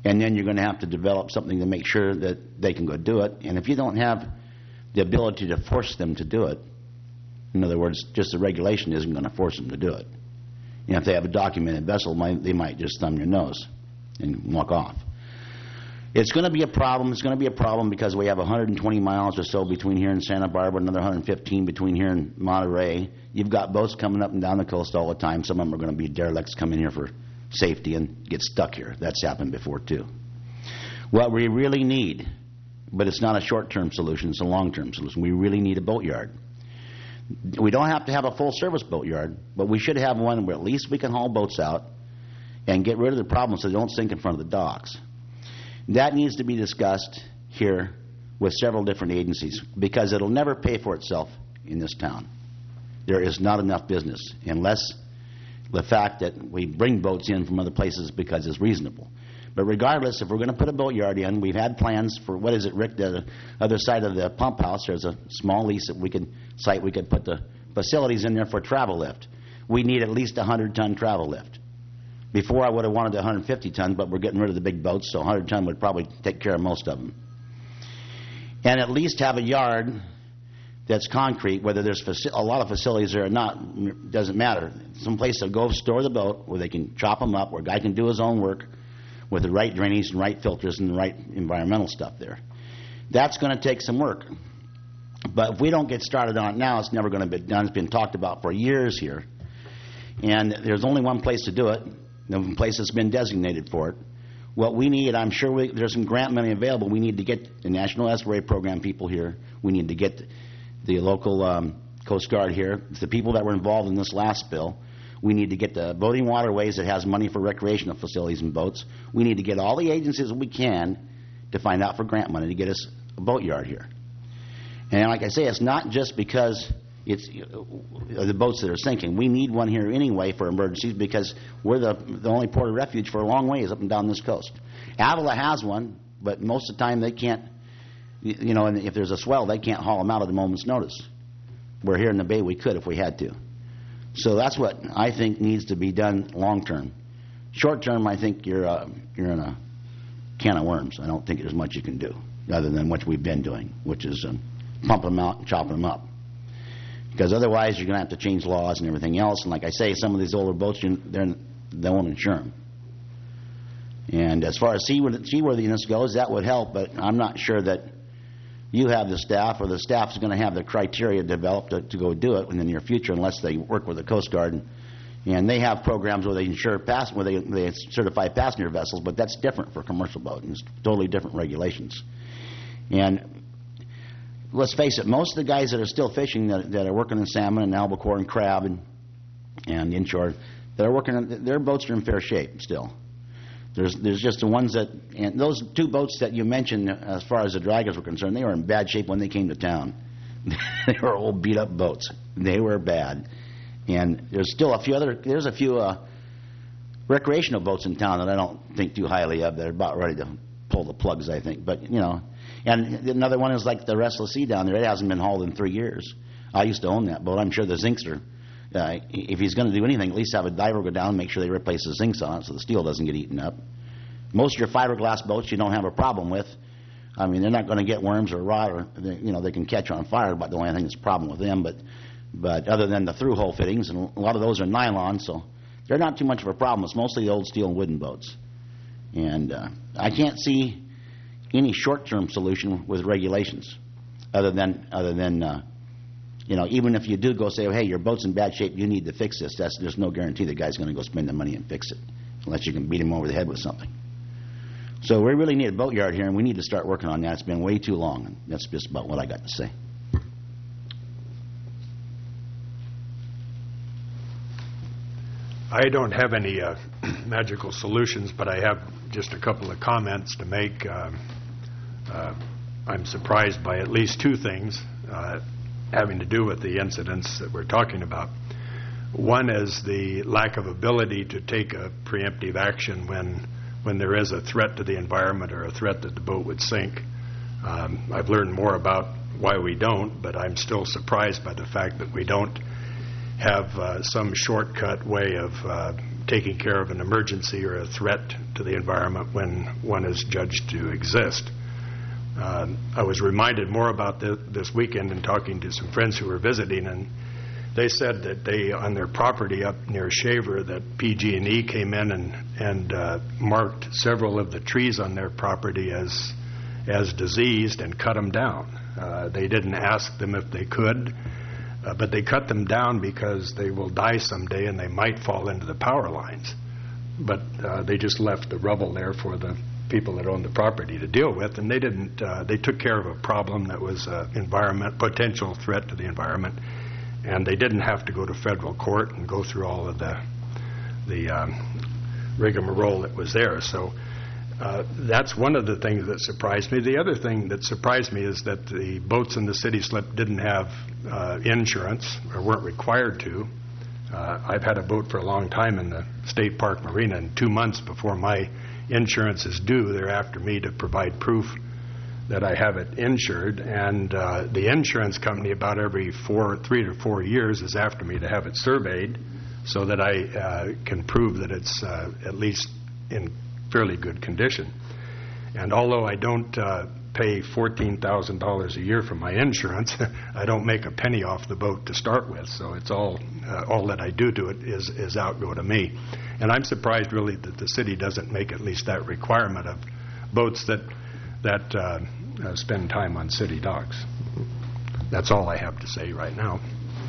S7: and then you're going to have to develop something to make sure that they can go do it. And if you don't have the ability to force them to do it, in other words, just the regulation isn't going to force them to do it. You know, if they have a documented vessel, they might just thumb your nose and walk off. It's going to be a problem. It's going to be a problem because we have one hundred twenty miles or so between here and Santa Barbara, another one hundred fifteen between here and Monterey. You've got boats coming up and down the coast all the time. Some of them are going to be derelicts coming here for safety and get stuck here. That's happened before, too. What we really need, but it's not a short-term solution, it's a long-term solution. We really need a boatyard. We don't have to have a full-service boatyard, but we should have one where at least we can haul boats out and get rid of the problems so they don't sink in front of the docks. That needs to be discussed here with several different agencies because it'll never pay for itself in this town. There is not enough business unless the fact that we bring boats in from other places because it's reasonable. But regardless, if we're going to put a boatyard in, we've had plans for, what is it, Rick, the other side of the pump house, there's a small lease that we could site, we could put the facilities in there for travel lift. We need at least a one hundred ton travel lift. Before I would have wanted one hundred fifty tons, but we're getting rid of the big boats, so one hundred ton would probably take care of most of them. And at least have a yard that's concrete, whether there's faci- a lot of facilities there or not, doesn't matter. Some place to go store the boat where they can chop them up, where a guy can do his own work with the right drainage and right filters and the right environmental stuff there. That's going to take some work. But if we don't get started on it now, it's never going to be done. It's been talked about for years here. And there's only one place to do it, the place that's been designated for it. What we need, I'm sure we, there's some grant money available. We need to get the National Estuary Program people here. We need to get the local um, Coast Guard here, the people that were involved in this last bill. We need to get the Boating Waterways that has money for recreational facilities and boats. We need to get all the agencies that we can to find out for grant money to get us a boatyard here. And like I say, it's not just because it's the boats that are sinking. We need one here anyway for emergencies because we're the, the only port of refuge for a long ways up and down this coast. Avila has one, but most of the time they can't, you know, and if there's a swell, they can't haul them out at a moment's notice. We're here in the bay, we could if we had to. So that's what I think needs to be done long term. Short term, I think you're uh, you're in a can of worms. I don't think there's much you can do other than what we've been doing, which is um, pumping them out and chopping them up. Because otherwise, you're going to have to change laws and everything else. And like I say, some of these older boats, you, they're, they won't insure them. And as far as seaworthiness goes, that would help, but I'm not sure that you have the staff or the staff is going to have the criteria developed to, to go do it in the near future unless they work with the Coast Guard. And, and they have programs where they insure pass, where they, they certify passenger vessels, but that's different for commercial boating. It's totally different regulations. And let's face it, most of the guys that are still fishing that, that are working in salmon and albacore and crab and, and inshore, that are working, their boats are in fair shape still. There's there's just the ones that, and those two boats that you mentioned as far as the draggers were concerned, they were in bad shape when they came to town. They were old beat up boats. They were bad. And there's still a few other, there's a few uh, recreational boats in town that I don't think too highly of that are about ready to pull the plugs, I think. But, you know, and another one is like the Restless Sea down there. It hasn't been hauled in three years. I used to own that boat. I'm sure the zincs are, Uh, if he's going to do anything, at least have a diver go down and make sure they replace the zincs on it so the steel doesn't get eaten up. Most of your fiberglass boats you don't have a problem with. I mean, they're not going to get worms or rot, or they, you know, they can catch on fire. But the only thing that's a problem with them, but but other than the through-hole fittings, and a lot of those are nylon, so they're not too much of a problem. It's mostly the old steel and wooden boats, and uh, I can't see any short-term solution with regulations, other than other than. Uh, You know, even if you do go say, oh, hey, your boat's in bad shape, you need to fix this, that's, there's no guarantee the guy's going to go spend the money and fix it, unless you can beat him over the head with something. So we really need a boatyard here, and we need to start working on that. It's been way too long, and that's just about what I got to say.
S8: I don't have any uh, magical solutions, but I have just a couple of comments to make. Uh, uh, I'm surprised by at least two things. Uh, having to do with the incidents that we're talking about. One is the lack of ability to take a preemptive action when when there is a threat to the environment or a threat that the boat would sink. Um, I've learned more about why we don't, but I'm still surprised by the fact that we don't have uh, some shortcut way of uh, taking care of an emergency or a threat to the environment when one is judged to exist. Uh, I was reminded more about this, this weekend in talking to some friends who were visiting, and they said that they, on their property up near Shaver, that P G and E came in and, and uh, marked several of the trees on their property as as diseased and cut them down. Uh, they didn't ask them if they could, uh, but they cut them down because they will die someday and they might fall into the power lines. But uh, they just left the rubble there for the people that own the property to deal with, and they didn't. Uh, they took care of a problem that was uh, environment potential threat to the environment, and they didn't have to go to federal court and go through all of the the um, rigmarole that was there. So. Uh, that's one of the things that surprised me. The other thing that surprised me is that the boats in the city slip didn't have uh, insurance or weren't required to. Uh, I've had a boat for a long time in the State Park Marina, and two months before my insurance is due, they're after me to provide proof that I have it insured. And uh, the insurance company, about every four, three to four years, is after me to have it surveyed so that I uh, can prove that it's uh, at least in fairly good condition. And although I don't uh, pay fourteen thousand dollars a year for my insurance, I don't make a penny off the boat to start with. So it's all uh, all that I do to it is, is outgo to me. And I'm surprised really that the city doesn't make at least that requirement of boats that, that uh, uh, spend time on city docks. That's all I have to say right now.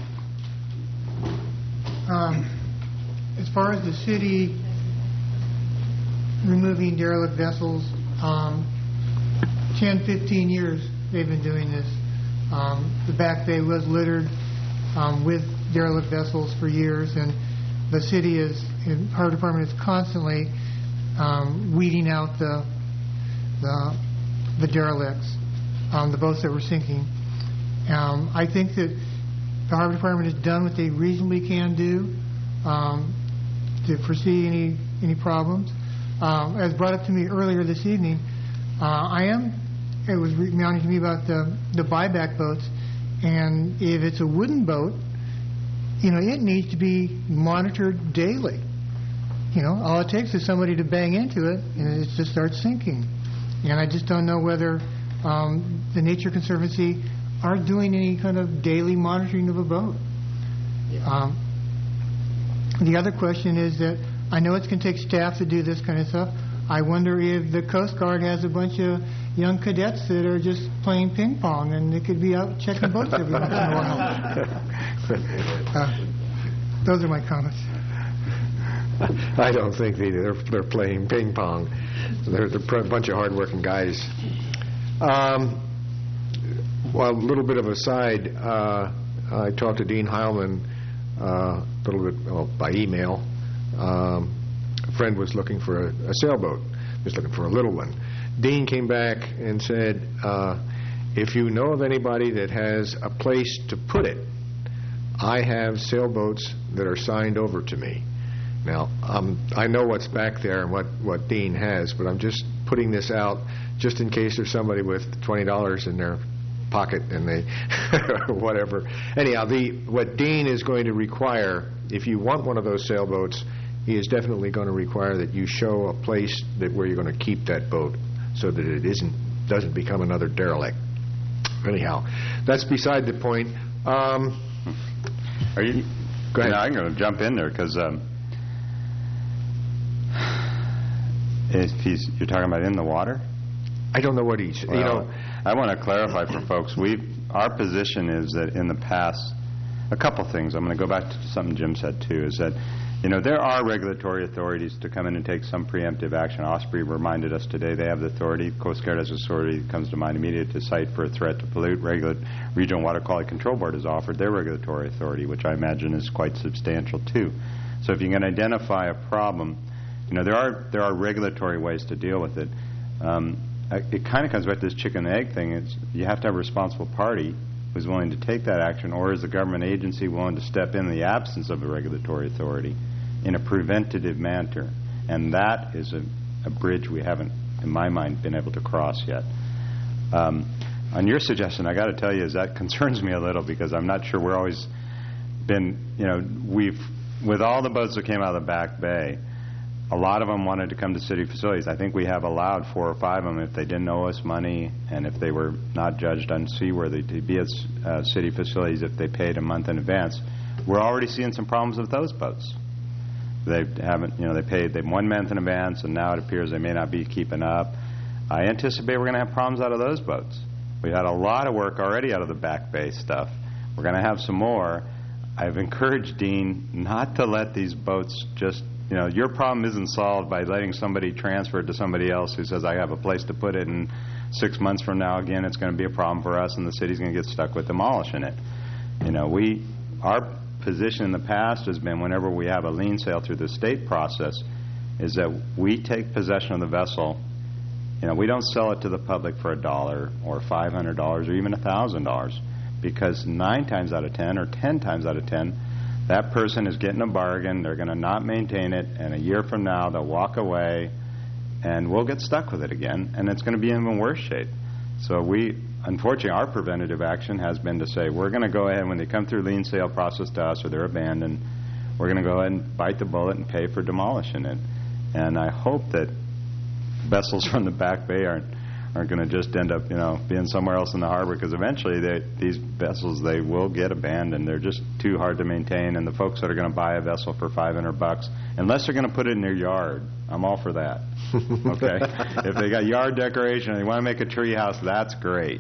S4: Um, as far as the city removing derelict vessels, um, ten, fifteen years they've been doing this. Um, the back bay was littered um, with derelict vessels for years, and the city is, the Harbor Department is constantly um, weeding out the the, the derelicts, um, the boats that were sinking. Um, I think that the Harbor Department has done what they reasonably can do um, to foresee any any problems. Um, as brought up to me earlier this evening, uh, I am, it was reminding to me about the, the buyback boats, and if it's a wooden boat, you know, it needs to be monitored daily. You know, all it takes is somebody to bang into it, and it just starts sinking. And I just don't know whether um, the Nature Conservancy are doing any kind of daily monitoring of a boat. Um, the other question is that I know it's going to take staff to do this kind of stuff. I wonder if the Coast Guard has a bunch of young cadets that are just playing ping pong, and they could be out checking boats every once in a while. Uh, those are my comments.
S1: I don't think they, they're, they're playing ping pong. They're, they're a bunch of hard-working guys. Um, well, a little bit of a side. Uh, I talked to Dean Heilman uh, a little bit well, by email. Um, a friend was looking for a, a sailboat, just looking for a little one. Dean came back and said, uh, if you know of anybody that has a place to put it, I have sailboats that are signed over to me. Now, um, I know what's back there and what, what Dean has, but I'm just putting this out just in case there's somebody with twenty dollars in their pocket and they whatever. Anyhow, the what Dean is going to require, if you want one of those sailboats, he is definitely going to require that you show a place that where you're going to keep that boat so that it isn't doesn't become another derelict. Anyhow, that's beside the point. Um,
S5: Are you?
S1: Go ahead.
S5: You know, I'm going to jump in there because um, if he's you're talking about in the water.
S1: I don't know what he's.
S5: Well,
S1: you know,
S5: I want to clarify for folks. We our position is that in the past, a couple things. I'm going to go back to something Jim said too. Is that you know there are regulatory authorities to come in and take some preemptive action. Osprey reminded us today they have the authority. Coast Guard has authority that comes to mind immediately to cite for a threat to pollute. Regular Regional Water Quality Control Board has offered their regulatory authority, which I imagine is quite substantial too. So if you can identify a problem, you know there are there are regulatory ways to deal with it. Um, It kind of comes back to this chicken and egg thing. It's, you have to have a responsible party who's willing to take that action, or is the government agency willing to step in, in the absence of a regulatory authority in a preventative manner? And that is a, a bridge we haven't, in my mind, been able to cross yet. Um, on your suggestion, I got to tell you, is that concerns me a little because I'm not sure we're always been, you know, we've with all the boats that came out of the back bay, a lot of them wanted to come to city facilities. I think we have allowed four or five of them if they didn't owe us money and if they were not judged unseaworthy to be at uh, city facilities if they paid a month in advance. We're already seeing some problems with those boats. They haven't, you know, they paid them one month in advance, and now it appears they may not be keeping up. I anticipate we're going to have problems out of those boats. We've had a lot of work already out of the back bay stuff. We're going to have some more. I've encouraged Dean not to let these boats just, you know, your problem isn't solved by letting somebody transfer it to somebody else who says, I have a place to put it, and six months from now, again, it's going to be a problem for us, and the city's going to get stuck with demolishing it. You know, we, our position in the past has been whenever we have a lien sale through the state process is that we take possession of the vessel. You know, we don't sell it to the public for a dollar or five hundred dollars or even a thousand dollars, because nine times out of ten or ten times out of ten, that person is getting a bargain. They're going to not maintain it, and a year from now they'll walk away, and we'll get stuck with it again, and it's going to be in even worse shape. So we, unfortunately, our preventative action has been to say we're going to go ahead when they come through lien sale process to us or they're abandoned, we're going to go ahead and bite the bullet and pay for demolishing it. And I hope that vessels from the back bay aren't aren't going to just end up, you know, being somewhere else in the harbor, because eventually they, these vessels, they will get abandoned. They're just too hard to maintain, and the folks that are going to buy a vessel for five hundred bucks, unless they're going to put it in their yard, I'm all for that. Okay? If they got yard decoration and they want to make a tree house, that's great.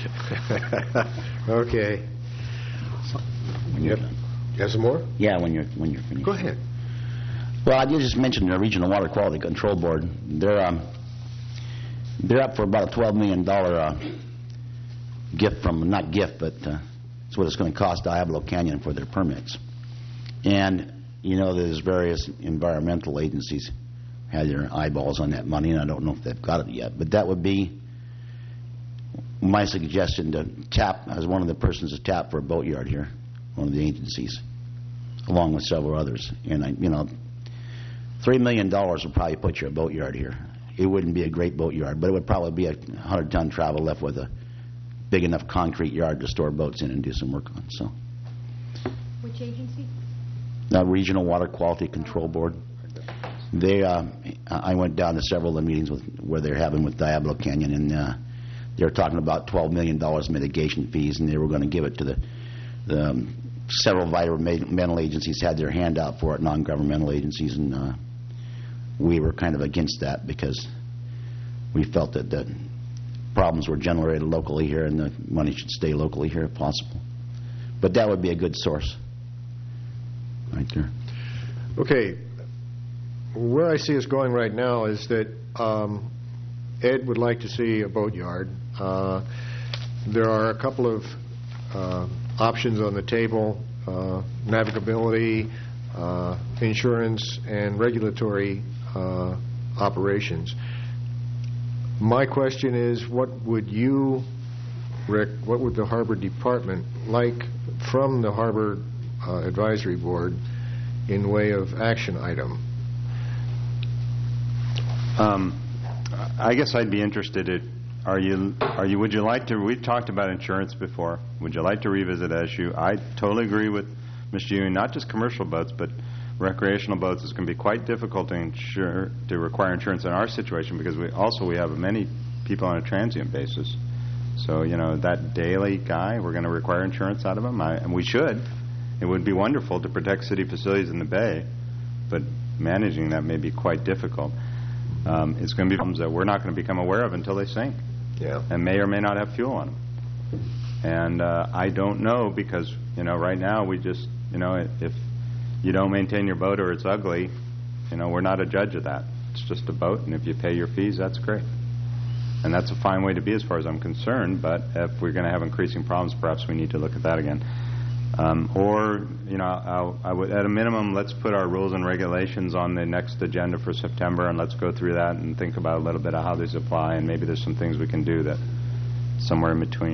S1: Okay. Yep. You have some more?
S7: Yeah, when you're when you're finished.
S1: Go ahead.
S7: Well, I just mentioned the Regional Water Quality Control Board. They're um, they're up for about a twelve million dollar uh, gift from not gift, but uh, it's what it's going to cost Diablo Canyon for their permits. And you know, there's various environmental agencies had their eyeballs on that money, and I don't know if they've got it yet. But that would be my suggestion to tap, as one of the persons to tap for a boatyard here, one of the agencies, along with several others. And I, you know, three million dollars would probably put you a boatyard here. It wouldn't be a great boatyard, but it would probably be a hundred-ton travel left with a big enough concrete yard to store boats in and do some work on. So,
S6: which agency?
S7: The Regional Water Quality Control Board. They, uh, I went down to several of the meetings with, where they're having with Diablo Canyon, and uh, they were talking about twelve million dollars mitigation fees, and they were going to give it to the, the um, several environmental agencies had their hand out for it, non-governmental agencies, and uh, we were kind of against that because we felt that the problems were generated locally here and the money should stay locally here if possible. But that would be a good source right there.
S1: Okay. Where I see us going right now is that um, Ed would like to see a boatyard. Uh, there are a couple of uh, options on the table, uh, navigability, uh, insurance, and regulatory uh, operations. My question is, what would you, Rick, what would the Harbor Department like from the Harbor uh, Advisory Board in way of action item?
S5: Um, I guess I'd be interested in, are you, are you, would you like to, we've talked about insurance before, would you like to revisit that issue? I totally agree with Mister Ewing, not just commercial boats, but recreational boats. It's going to be quite difficult to insure, to require insurance in our situation, because we also we have many people on a transient basis. So, you know, that daily guy, we're going to require insurance out of him, I, and we should. It would be wonderful to protect city facilities in the bay, but managing that may be quite difficult. Um, it's going to be problems that we're not going to become aware of until they sink,
S1: yeah,
S5: and may or may not have fuel on them. And uh, I don't know, because, you know, right now we just, you know, if you don't maintain your boat or it's ugly, you know, we're not a judge of that. It's just a boat, and if you pay your fees, that's great. And that's a fine way to be as far as I'm concerned, but if we're going to have increasing problems, perhaps we need to look at that again. Um, or, you know, I'll, I would, at a minimum, let's put our rules and regulations on the next agenda for September, and let's go through that and think about a little bit of how these apply, and maybe there's some things we can do that somewhere in between.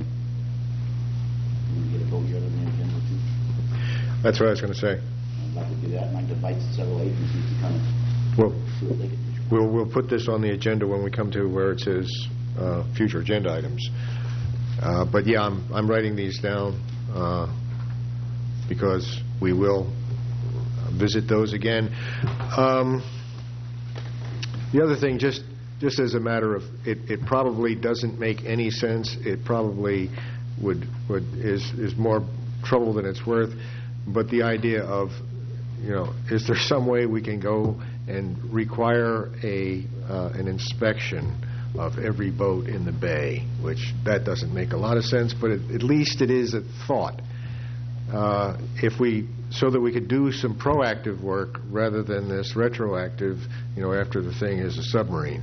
S1: That's what I was going to say.
S7: I'd like to do that. I'd like to invite several agencies to come.
S1: Well, we'll, we'll put this on the agenda when we come to where it says uh, future agenda items. Uh, but, yeah, I'm, I'm writing these down uh, because we will visit those again. Um, The other thing, just just as a matter of, it, it probably doesn't make any sense. It probably would would is is more trouble than it's worth. But the idea of, you know, is there some way we can go and require a uh, an inspection of every boat in the bay? Which that doesn't make a lot of sense, but it, at least it is a thought. Uh, if we so that we could do some proactive work rather than this retroactive, you know, after the thing is a submarine.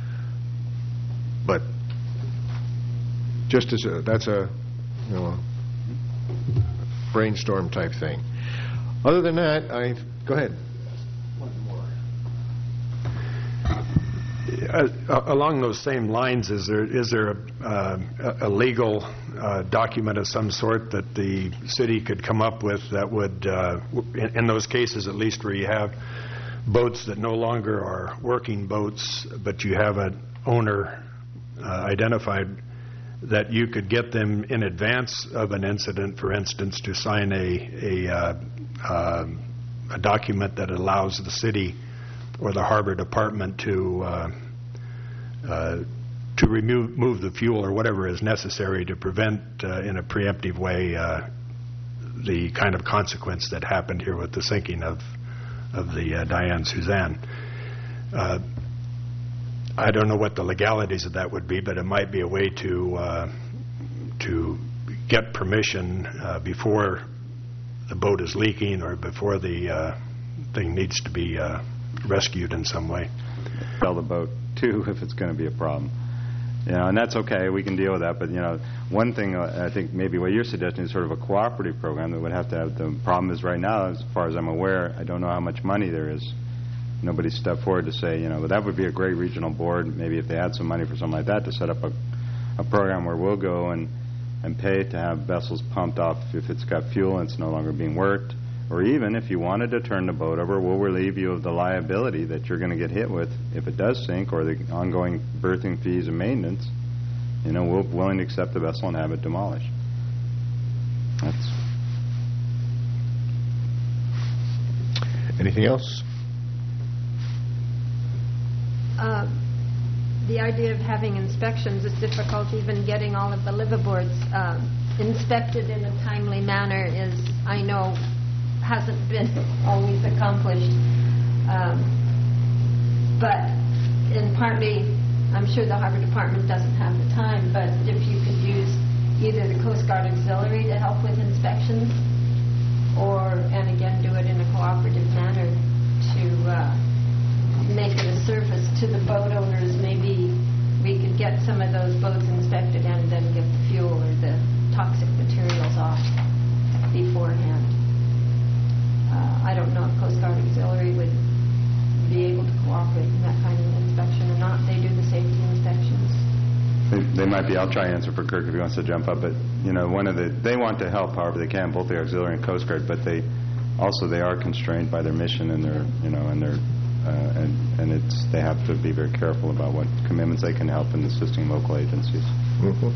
S1: But just as a, that's a, you know, brainstorm type thing. Other than that, I go ahead.
S8: Uh, along those same lines, is there is there a, uh, a legal uh, document of some sort that the city could come up with that would, uh, in, in those cases at least where you have boats that no longer are working boats, but you have an owner uh, identified, that you could get them in advance of an incident, for instance, to sign a a, uh, uh, a document that allows the city or the harbor department to uh, uh, to remove move the fuel or whatever is necessary to prevent uh, in a preemptive way uh, the kind of consequence that happened here with the sinking of of the uh, Diane Suzanne. Uh, I don't know what the legalities of that would be, but it might be a way to uh, to get permission uh, before the boat is leaking or before the uh, thing needs to be uh, rescued in some way.
S5: Sell the boat too if it's going to be a problem. You know, and that's okay. We can deal with that. But you know, one thing uh, I think maybe what you're suggesting is sort of a cooperative program that would have to have. The problem is right now, as far as I'm aware, I don't know how much money there is. Nobody's stepped forward to say, you know, but that would be a great regional board. Maybe if they had some money for something like that, to set up a, a program where we'll go and and pay to have vessels pumped off if it's got fuel and it's no longer being worked. Or even if you wanted to turn the boat over, we'll relieve you of the liability that you're going to get hit with if it does sink, or the ongoing berthing fees and maintenance. You know, we're willing to accept the vessel and have it demolished. That's.
S1: Anything else?
S6: Uh, the idea of having inspections is difficult. Even getting all of the liveaboards uh, inspected in a timely manner is, I know, hasn't been always accomplished. Um, but in partly, I'm sure the Harbor Department doesn't have the time, but if you could use either the Coast Guard Auxiliary to help with inspections, or, and again, do it in a cooperative manner to uh, make it a service to the boat owners. Maybe we could get some of those boats inspected and then get the fuel or the toxic materials off beforehand. Uh, I don't know if Coast Guard Auxiliary would be able to cooperate in that kind of inspection or not. They do the safety inspections.
S5: They, they might be. I'll try to answer for Kirk if he wants to jump up. But you know, one of the they want to help however they can, both the auxiliary and Coast Guard. But they also they are constrained by their mission and their you know and their uh, and and it's they have to be very careful about what commitments they can help in assisting local agencies.
S1: Mm-hmm.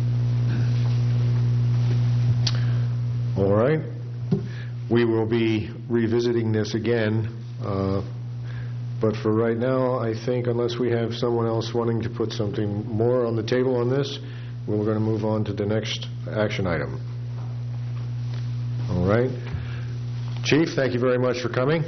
S1: All right. We will be revisiting this again, uh, but for right now, I think unless we have someone else wanting to put something more on the table on this, we're going to move on to the next action item. All right. Chief, thank you very much for coming.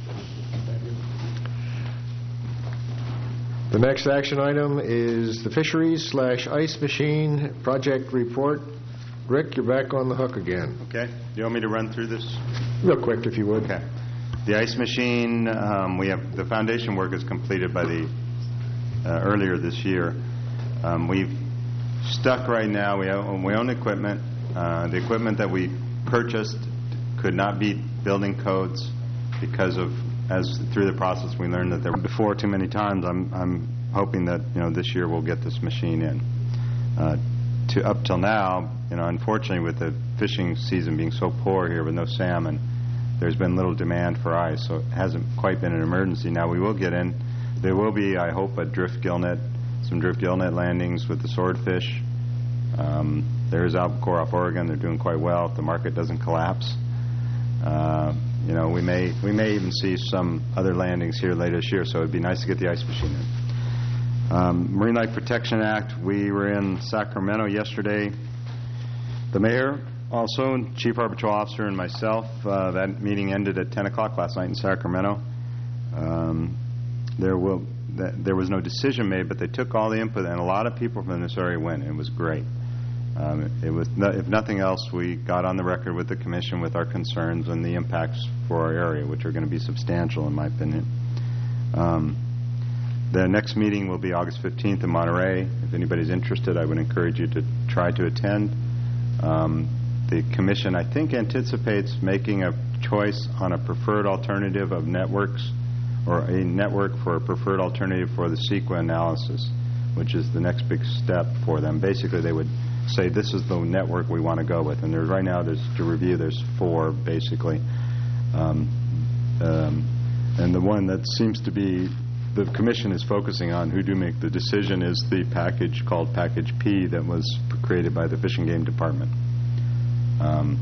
S1: The next action item is the fisheries slash ice machine project report. Rick, you're back on the hook again.
S5: Okay. Do you want me to run through this?
S1: Real quick, if you would.
S5: Okay. The ice machine, um, we have the foundation work is completed by the uh, earlier this year. Um, we've stuck right now. We own, we own equipment. Uh, the equipment that we purchased could not beat building codes because of, as through the process we learned that there were before too many times. I'm I'm hoping that you know this year we'll get this machine in. Uh, to up till now, you know, unfortunately with the fishing season being so poor here with no salmon, there's been little demand for ice, so it hasn't quite been an emergency. Now we will get in. There will be, I hope, a drift gillnet, some drift gillnet landings with the swordfish. Um, there's Albacore off Oregon. They're doing quite well if the market doesn't collapse. Uh, you know, we may we may even see some other landings here later this year, so it'd be nice to get the ice machine in. Um, Marine Life Protection Act, we were in Sacramento yesterday. The mayor, also, Chief Harbor Patrol Officer, and myself, uh, that meeting ended at ten o'clock last night in Sacramento. Um, there will th- there was no decision made, but they took all the input, and a lot of people from this area went. It was great. Um, it, it was, no, if nothing else, we got on the record with the Commission with our concerns and the impacts for our area, which are going to be substantial, in my opinion. Um, the next meeting will be August fifteenth in Monterey. If anybody's interested, I would encourage you to try to attend. Um, the Commission, I think, anticipates making a choice on a preferred alternative of networks, or a network for a preferred alternative for the CEQA analysis, which is the next big step for them. Basically, they would say this is the network we want to go with. And there's right now, there's to review, there's four, basically. Um, um, and the one that seems to be the Commission is focusing on, who do make the decision, is the package called Package P that was created by the Fish and Game Department. Um,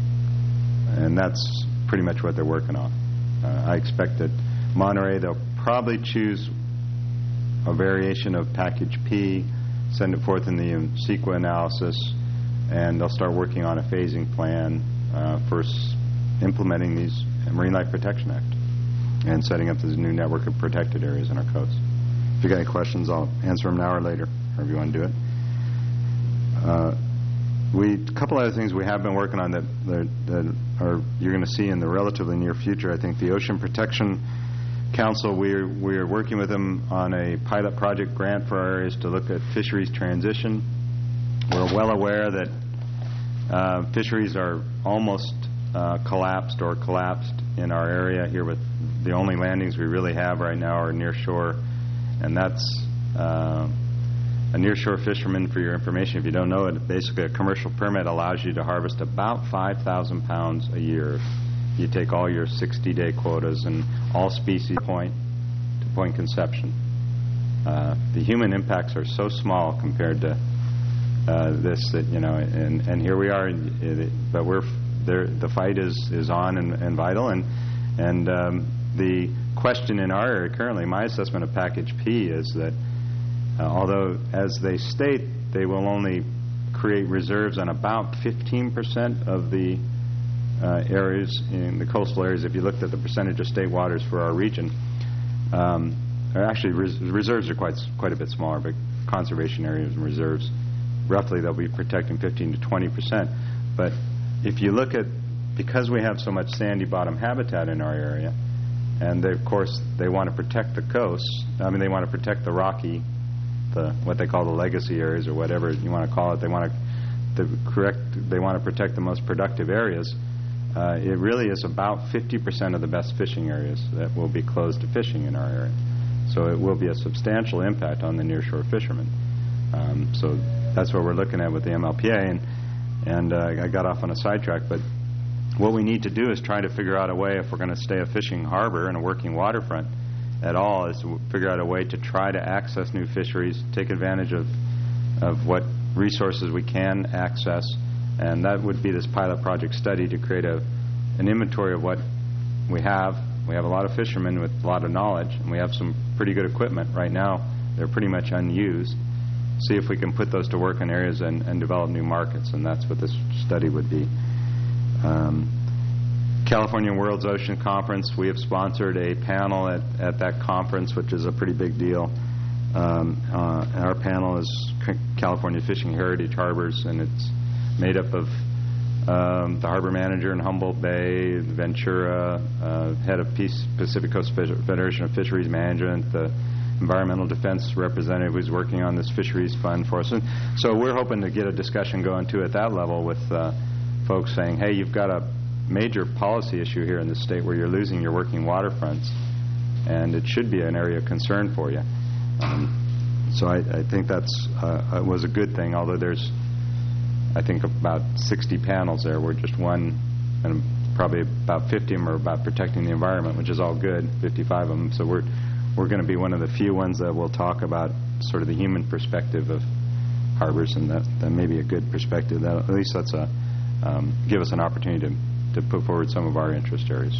S5: and that's pretty much what they're working on. Uh, I expect that Monterey, they'll probably choose a variation of Package P, send it forth in the CEQA analysis, and they'll start working on a phasing plan uh, for s- implementing these Marine Life Protection Act and setting up this new network of protected areas in our coast. If you got any questions, I'll answer them now or later, however you want to do it. Uh, we a couple other things we have been working on that, that, that are you're going to see in the relatively near future. I think the Ocean Protection Council, we're we're working with them on a pilot project grant for our areas to look at fisheries transition. We're well aware that uh, fisheries are almost uh, collapsed or collapsed in our area here. With the only landings we really have right now are near shore, and that's uh, a near shore fisherman. For your information, if you don't know it, basically a commercial permit allows you to harvest about five thousand pounds a year. You take all your sixty-day quotas and all species point to point conception. Uh, the human impacts are so small compared to uh, this that, you know, and, and here we are, but we're there. The fight is, is on and, and vital, and and um, the question in our area currently, my assessment of Package P is that uh, although, as they state, they will only create reserves on about fifteen percent of the Uh, areas in the coastal areas. If you looked at the percentage of state waters for our region, um, actually res- reserves are quite quite a bit smaller, but conservation areas and reserves, roughly they'll be protecting fifteen to twenty percent. But if you look at, because we have so much sandy bottom habitat in our area, and they, of course they want to protect the coast, I mean they want to protect the rocky, the what they call the legacy areas or whatever you want to call it. They want to the correct. They want to protect the most productive areas. Uh, it really is about fifty percent of the best fishing areas that will be closed to fishing in our area. So it will be a substantial impact on the nearshore fishermen. Um, so that's what we're looking at with the M L P A. And, and uh, I got off on a sidetrack, but what we need to do is try to figure out a way, if we're going to stay a fishing harbor and a working waterfront at all, is to figure out a way to try to access new fisheries, take advantage of, of what resources we can access. And that would be this pilot project study to create a, an inventory of what we have. We have a lot of fishermen with a lot of knowledge, and we have some pretty good equipment right now. They're pretty much unused. See if we can put those to work in areas and, and develop new markets, and that's what this study would be. Um, California World's Ocean Conference, we have sponsored a panel at, at that conference, which is a pretty big deal. Um, uh, our panel is California Fishing Heritage Harbors, and it's made up of um, the harbor manager in Humboldt Bay, Ventura, uh, head of Peace Pacific Coast Federation of Fisheries Management, the environmental defense representative who's working on this fisheries fund for us. And so we're hoping to get a discussion going, too, at that level with uh, folks saying, hey, you've got a major policy issue here in the state where you're losing your working waterfronts, and it should be an area of concern for you. Um, so I, I think that's uh, was a good thing, although there's I think about sixty panels there. We're just one, and probably about fifty of them are about protecting the environment, which is all good, fifty-five of them. So we're we're going to be one of the few ones that will talk about sort of the human perspective of harbors, and that, that may be a good perspective. That, at least that's a um, give us an opportunity to to put forward some of our interest areas.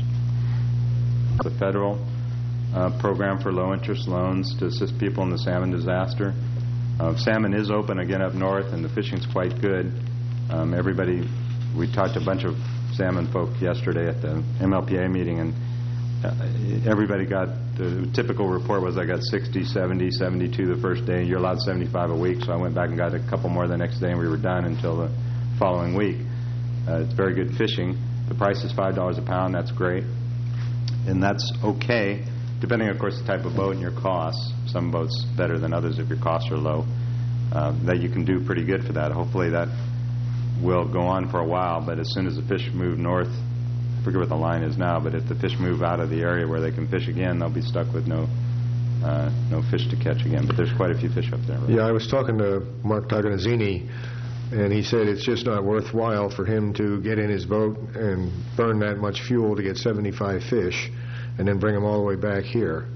S5: The federal uh, program for low-interest loans to assist people in the salmon disaster. Uh, salmon is open again up north, and the fishing's quite good. Um, everybody, we talked to a bunch of salmon folk yesterday at the M L P A meeting, and uh, everybody got, the typical report was I got sixty, seventy, seventy-two the first day. You're allowed seventy-five a week, so I went back and got a couple more the next day, and we were done until the following week. Uh, it's very good fishing. The price is five dollars a pound. That's great. And that's okay, depending, of course, the type of boat and your costs. Some boats better than others if your costs are low. Uh, that you can do pretty good for that. Hopefully that will go on for a while, but as soon as the fish move north, I forget what the line is now, but if the fish move out of the area where they can fish again, they'll be stuck with no uh, no fish to catch again. But there's quite a few fish up there. Right?
S1: Yeah, I was talking to Mark Taganazzini, and he said it's just not worthwhile for him to get in his boat and burn that much fuel to get seventy-five fish and then bring them all the way back here.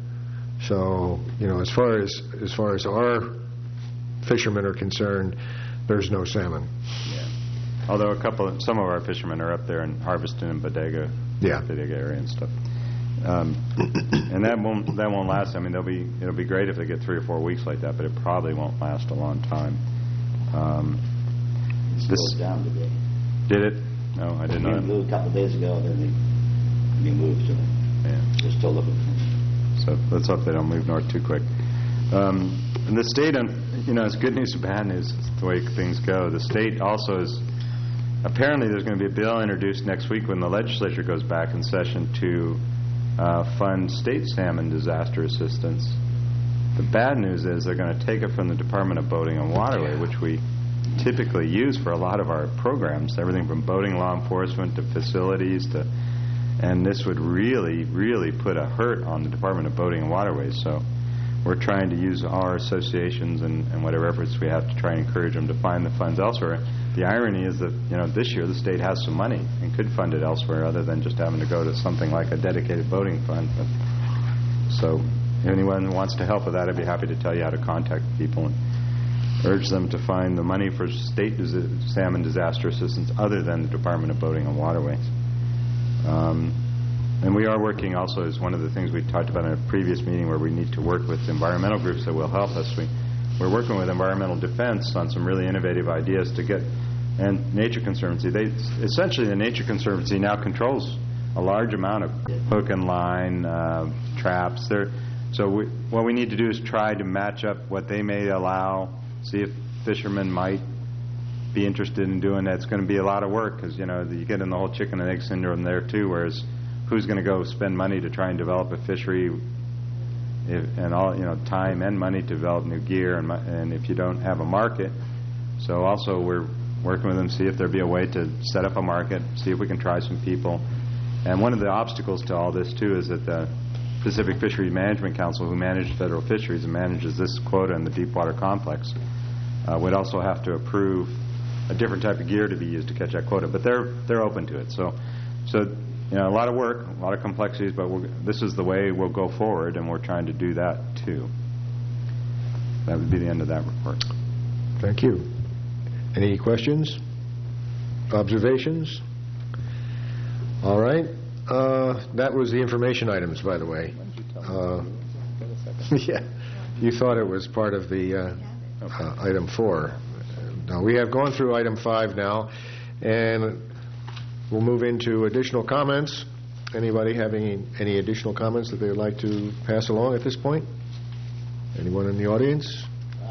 S1: So, you know, as far as as far as our fishermen are concerned, there's no salmon.
S5: Yeah. Although a couple, of, some of our fishermen are up there and harvesting in Bodega,
S1: yeah.
S5: Bodega area and stuff. Um, and that won't that won't last. I mean, they'll be it'll be great if they get three or four weeks like that, but it probably won't last a long time. Um,
S7: This slowed down today.
S5: Did it? No, I didn't know.
S7: They moved a couple of days ago, then they, they moved, so
S5: yeah.
S7: they're still looking for them.
S5: So let's hope they don't move north too quick. Um, and the state, you know, it's good news and bad news. It's the way things go. The state also is, apparently there's going to be a bill introduced next week when the legislature goes back in session to uh, fund state salmon disaster assistance. The bad news is they're going to take it from the Department of Boating and Waterway, which we typically use for a lot of our programs, everything from boating law enforcement to facilities to, and this would really, really put a hurt on the Department of Boating and Waterways. So we're trying to use our associations and, and whatever efforts we have to try and encourage them to find the funds elsewhere. The irony is that, you know, this year the state has some money and could fund it elsewhere other than just having to go to something like a dedicated boating fund. But, so if anyone wants to help with that, I'd be happy to tell you how to contact people and urge them to find the money for state dis- salmon disaster assistance other than the Department of Boating and Waterways. Um, and we are working also, as one of the things we talked about in a previous meeting, where we need to work with environmental groups that will help us. We, we're working with Environmental Defense on some really innovative ideas to get, and Nature Conservancy. They essentially, the Nature Conservancy now controls a large amount of hook and line uh, traps. They're, so we, what we need to do is try to match up what they may allow, see if fishermen might be interested in doing that. It's going to be a lot of work because, you know, you get in the whole chicken and egg syndrome there too, whereas who's going to go spend money to try and develop a fishery if, and all, you know, time and money to develop new gear, and, and if you don't have a market. So also we're working with them, see if there'd be a way to set up a market, see if we can try some people. And one of the obstacles to all this too is that the Pacific Fisheries Management Council, who manages federal fisheries and manages this quota in the Deepwater Complex, uh, would also have to approve a different type of gear to be used to catch that quota. But they're they're open to it. So, so you know, a lot of work, a lot of complexities, but we're, this is the way we'll go forward, and we're trying to do that too. That would be the end of that report.
S1: Thank you. Any questions? Observations? All right. Uh, that was the information items, by the way. Uh, yeah, you thought it was part of the uh, uh, item four. Now, we have gone through item five now, and we'll move into additional comments. Anybody having any additional comments that they would like to pass along at this point? Anyone in the audience?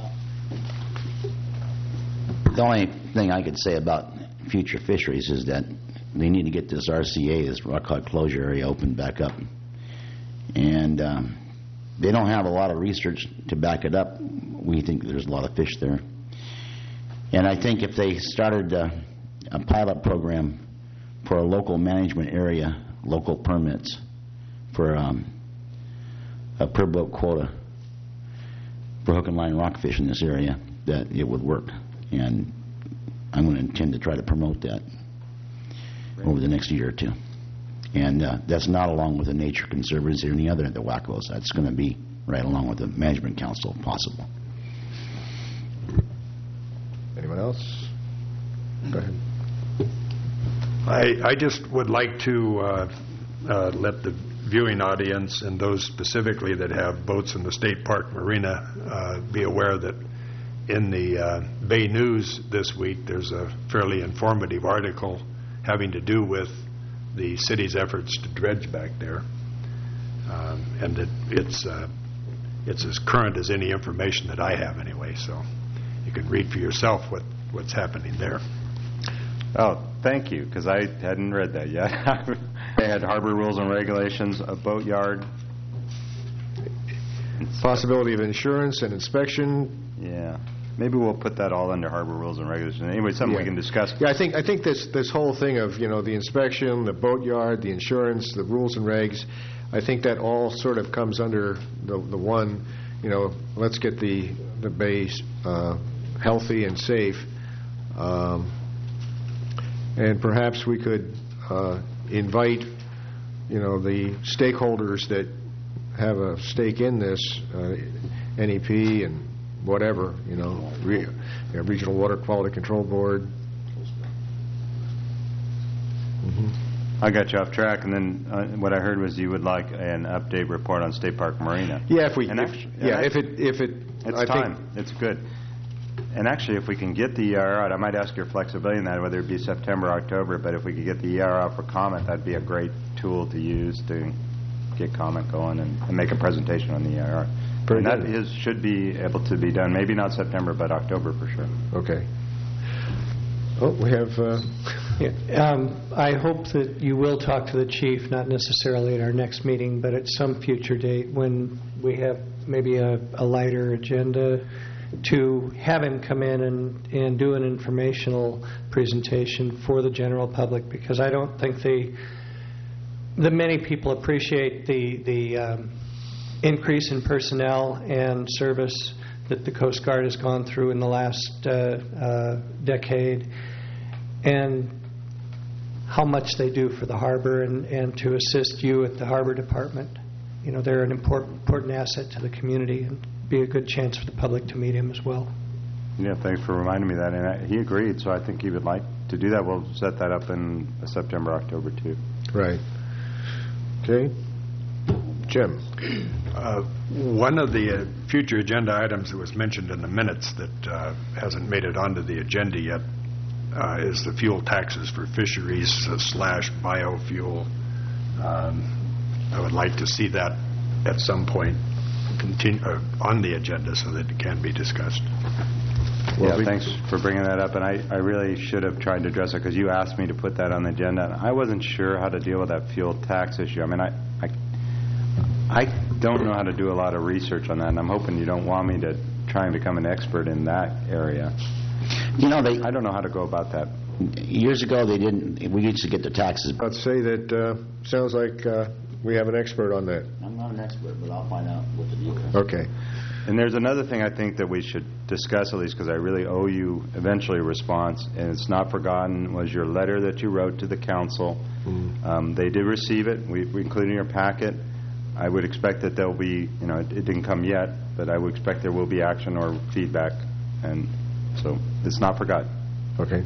S7: The only thing I could say about future fisheries is that they need to get this R C A, this Rock Cod Closure Area, opened back up. And um, they don't have a lot of research to back it up. We think there's a lot of fish there. And I think if they started uh, a pilot program for a local management area, local permits for um, a per boat quota for hook and line rockfish in this area, that it would work. And I'm going to intend to try to promote that over the next year or two. And uh, that's not along with the Nature Conservancy or any other of the wackos. That's going to be right along with the Management Council, if possible.
S1: Anyone else? Go ahead.
S8: I, I just would like to uh, uh, let the viewing audience and those specifically that have boats in the State Park Marina uh, be aware that in the uh, Bay News this week, there's a fairly informative article having to do with the city's efforts to dredge back there, um, and that it's uh, it's as current as any information that I have anyway. So you can read for yourself what what's happening there.
S5: Oh, thank you, because I hadn't read that yet. They had harbor rules and regulations, a boatyard.
S1: Possibility of insurance and inspection.
S5: Yeah. Maybe we'll put that all under harbor rules and regulations. Anyway, something
S1: Yeah.
S5: we can discuss.
S1: Yeah, I think I think this this whole thing of, you know, the inspection, the boatyard, the insurance, the rules and regs, I think that all sort of comes under the the one, you know, let's get the the base uh, healthy and safe, um, and perhaps we could uh, invite, you know, the stakeholders that have a stake in this, uh, N E P and whatever, you know, re, you know, Regional Water Quality Control Board. Mm-hmm.
S5: I got you off track, and then uh, what I heard was you would like an update report on State Park Marina.
S1: Yeah, if we,
S5: And
S1: if,
S5: actu-
S1: yeah,
S5: and
S1: if it, if it,
S5: It's
S1: I
S5: time.
S1: think,
S5: It's good. And actually, if we can get the E R out, I might ask your flexibility in that, whether it be September or October, but if we could get the E R out for comment, that'd be a great tool to use to get comment going and, and make a presentation on the E R.
S1: Very
S5: and that
S1: good.
S5: is should be able to be done, maybe not September, but October for sure.
S1: okay. Oh, we have, uh,
S2: Yeah, um, I hope that you will talk to the chief, not necessarily at our next meeting, but at some future date when we have maybe a, a lighter agenda, to have him come in and, and do an informational presentation for the general public, because I don't think the the many people appreciate the the um, increase in personnel and service that the Coast Guard has gone through in the last uh, uh, decade, and how much they do for the harbor and, and to assist you at the harbor department. You know, they're an important important asset to the community, and be a good chance for the public to meet him as well.
S5: Yeah, thanks for reminding me of that. And I, he agreed, so I think he would like to do that. We'll set that up in September, October, too.
S1: right. Okay. Jim?
S8: Uh, One of the uh, future agenda items that was mentioned in the minutes that uh, hasn't made it onto the agenda yet uh, is the fuel taxes for fisheries uh, slash biofuel. Um, I would like to see that at some point continue uh, on the agenda so that it can be discussed.
S1: Well,
S5: Yeah,
S1: we-
S5: thanks for bringing that up. And I, I really should have tried to address it because you asked me to put that on the agenda. And I wasn't sure how to deal with that fuel tax issue. I mean, I, I, I don't know how to do a lot of research on that, and I'm hoping you don't want me to try and become an expert in that area.
S7: You know, they,
S5: I don't know how to go about that.
S7: years ago, they didn't, we used to get the taxes.
S1: I'd say that, uh, sounds like uh, we have an expert on that.
S7: I'm not an expert, but I'll find out what the deal is.
S1: Okay.
S5: And there's another thing I think that we should discuss, at least because I really owe you eventually a response, and it's not forgotten, was your letter that you wrote to the council. Um, they did receive it. We, we included in your packet. I would expect that there'll be, you know, it, it didn't come yet, but I would expect there will be action or feedback, and so it's not forgotten.
S1: Okay.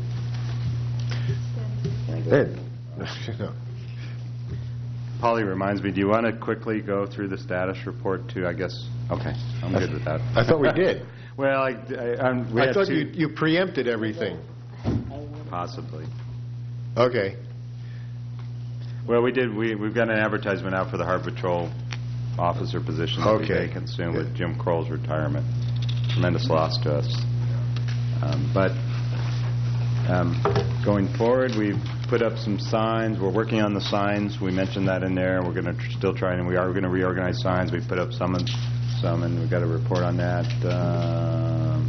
S1: Ed? No.
S5: Polly reminds me, do you want to quickly go through the status report too? I guess, okay, I'm good with that.
S1: I thought we did.
S5: Well, I, I, I'm, we
S1: I
S5: had
S1: thought
S5: two-
S1: you you preempted everything.
S5: Possibly.
S1: Okay.
S5: Well, we did, we, we've got an advertisement out for the Harbor Patrol officer position that we
S1: Okay.
S5: vacant soon with
S1: Good.
S5: Jim Kroll's retirement. Tremendous loss to us. Um, But um, going forward, we've put up some signs. We're working on the signs. We mentioned that in there. We're going to still try, and we are going to reorganize signs. We put up some, and some, and we've got a report on that. Um,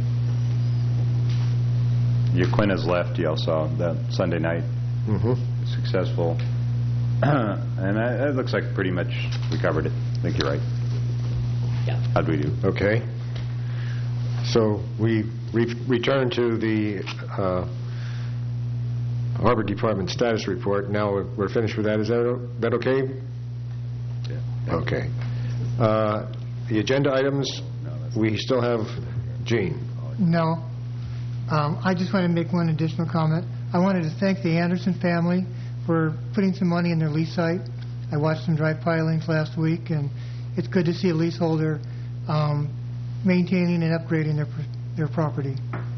S5: Yaquina's left, you all saw that Sunday night.
S1: Mm-hmm.
S5: Successful. And I, it looks like pretty much we covered it. I think you're right.
S7: Yeah.
S5: How'd we do?
S1: Okay. So we re- return to the uh, Harbor Department status report. Now we're- we're finished with that. Is that that okay?
S5: Yeah.
S1: Okay. Uh, The agenda items, we still have Gene.
S4: No. Um, I just want to make one additional comment. I wanted to thank the Anderson family. for putting some money in their lease site. I watched them drive pilings last week, and it's good to see a leaseholder um, maintaining and upgrading their their property.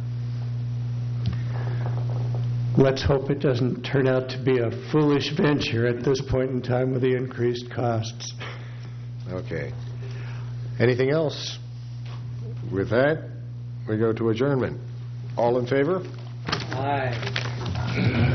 S2: Let's hope it doesn't turn out to be a foolish venture at this point in time with the increased costs.
S1: Okay. Anything else? With that, we go to adjournment. All in favor?
S2: Aye.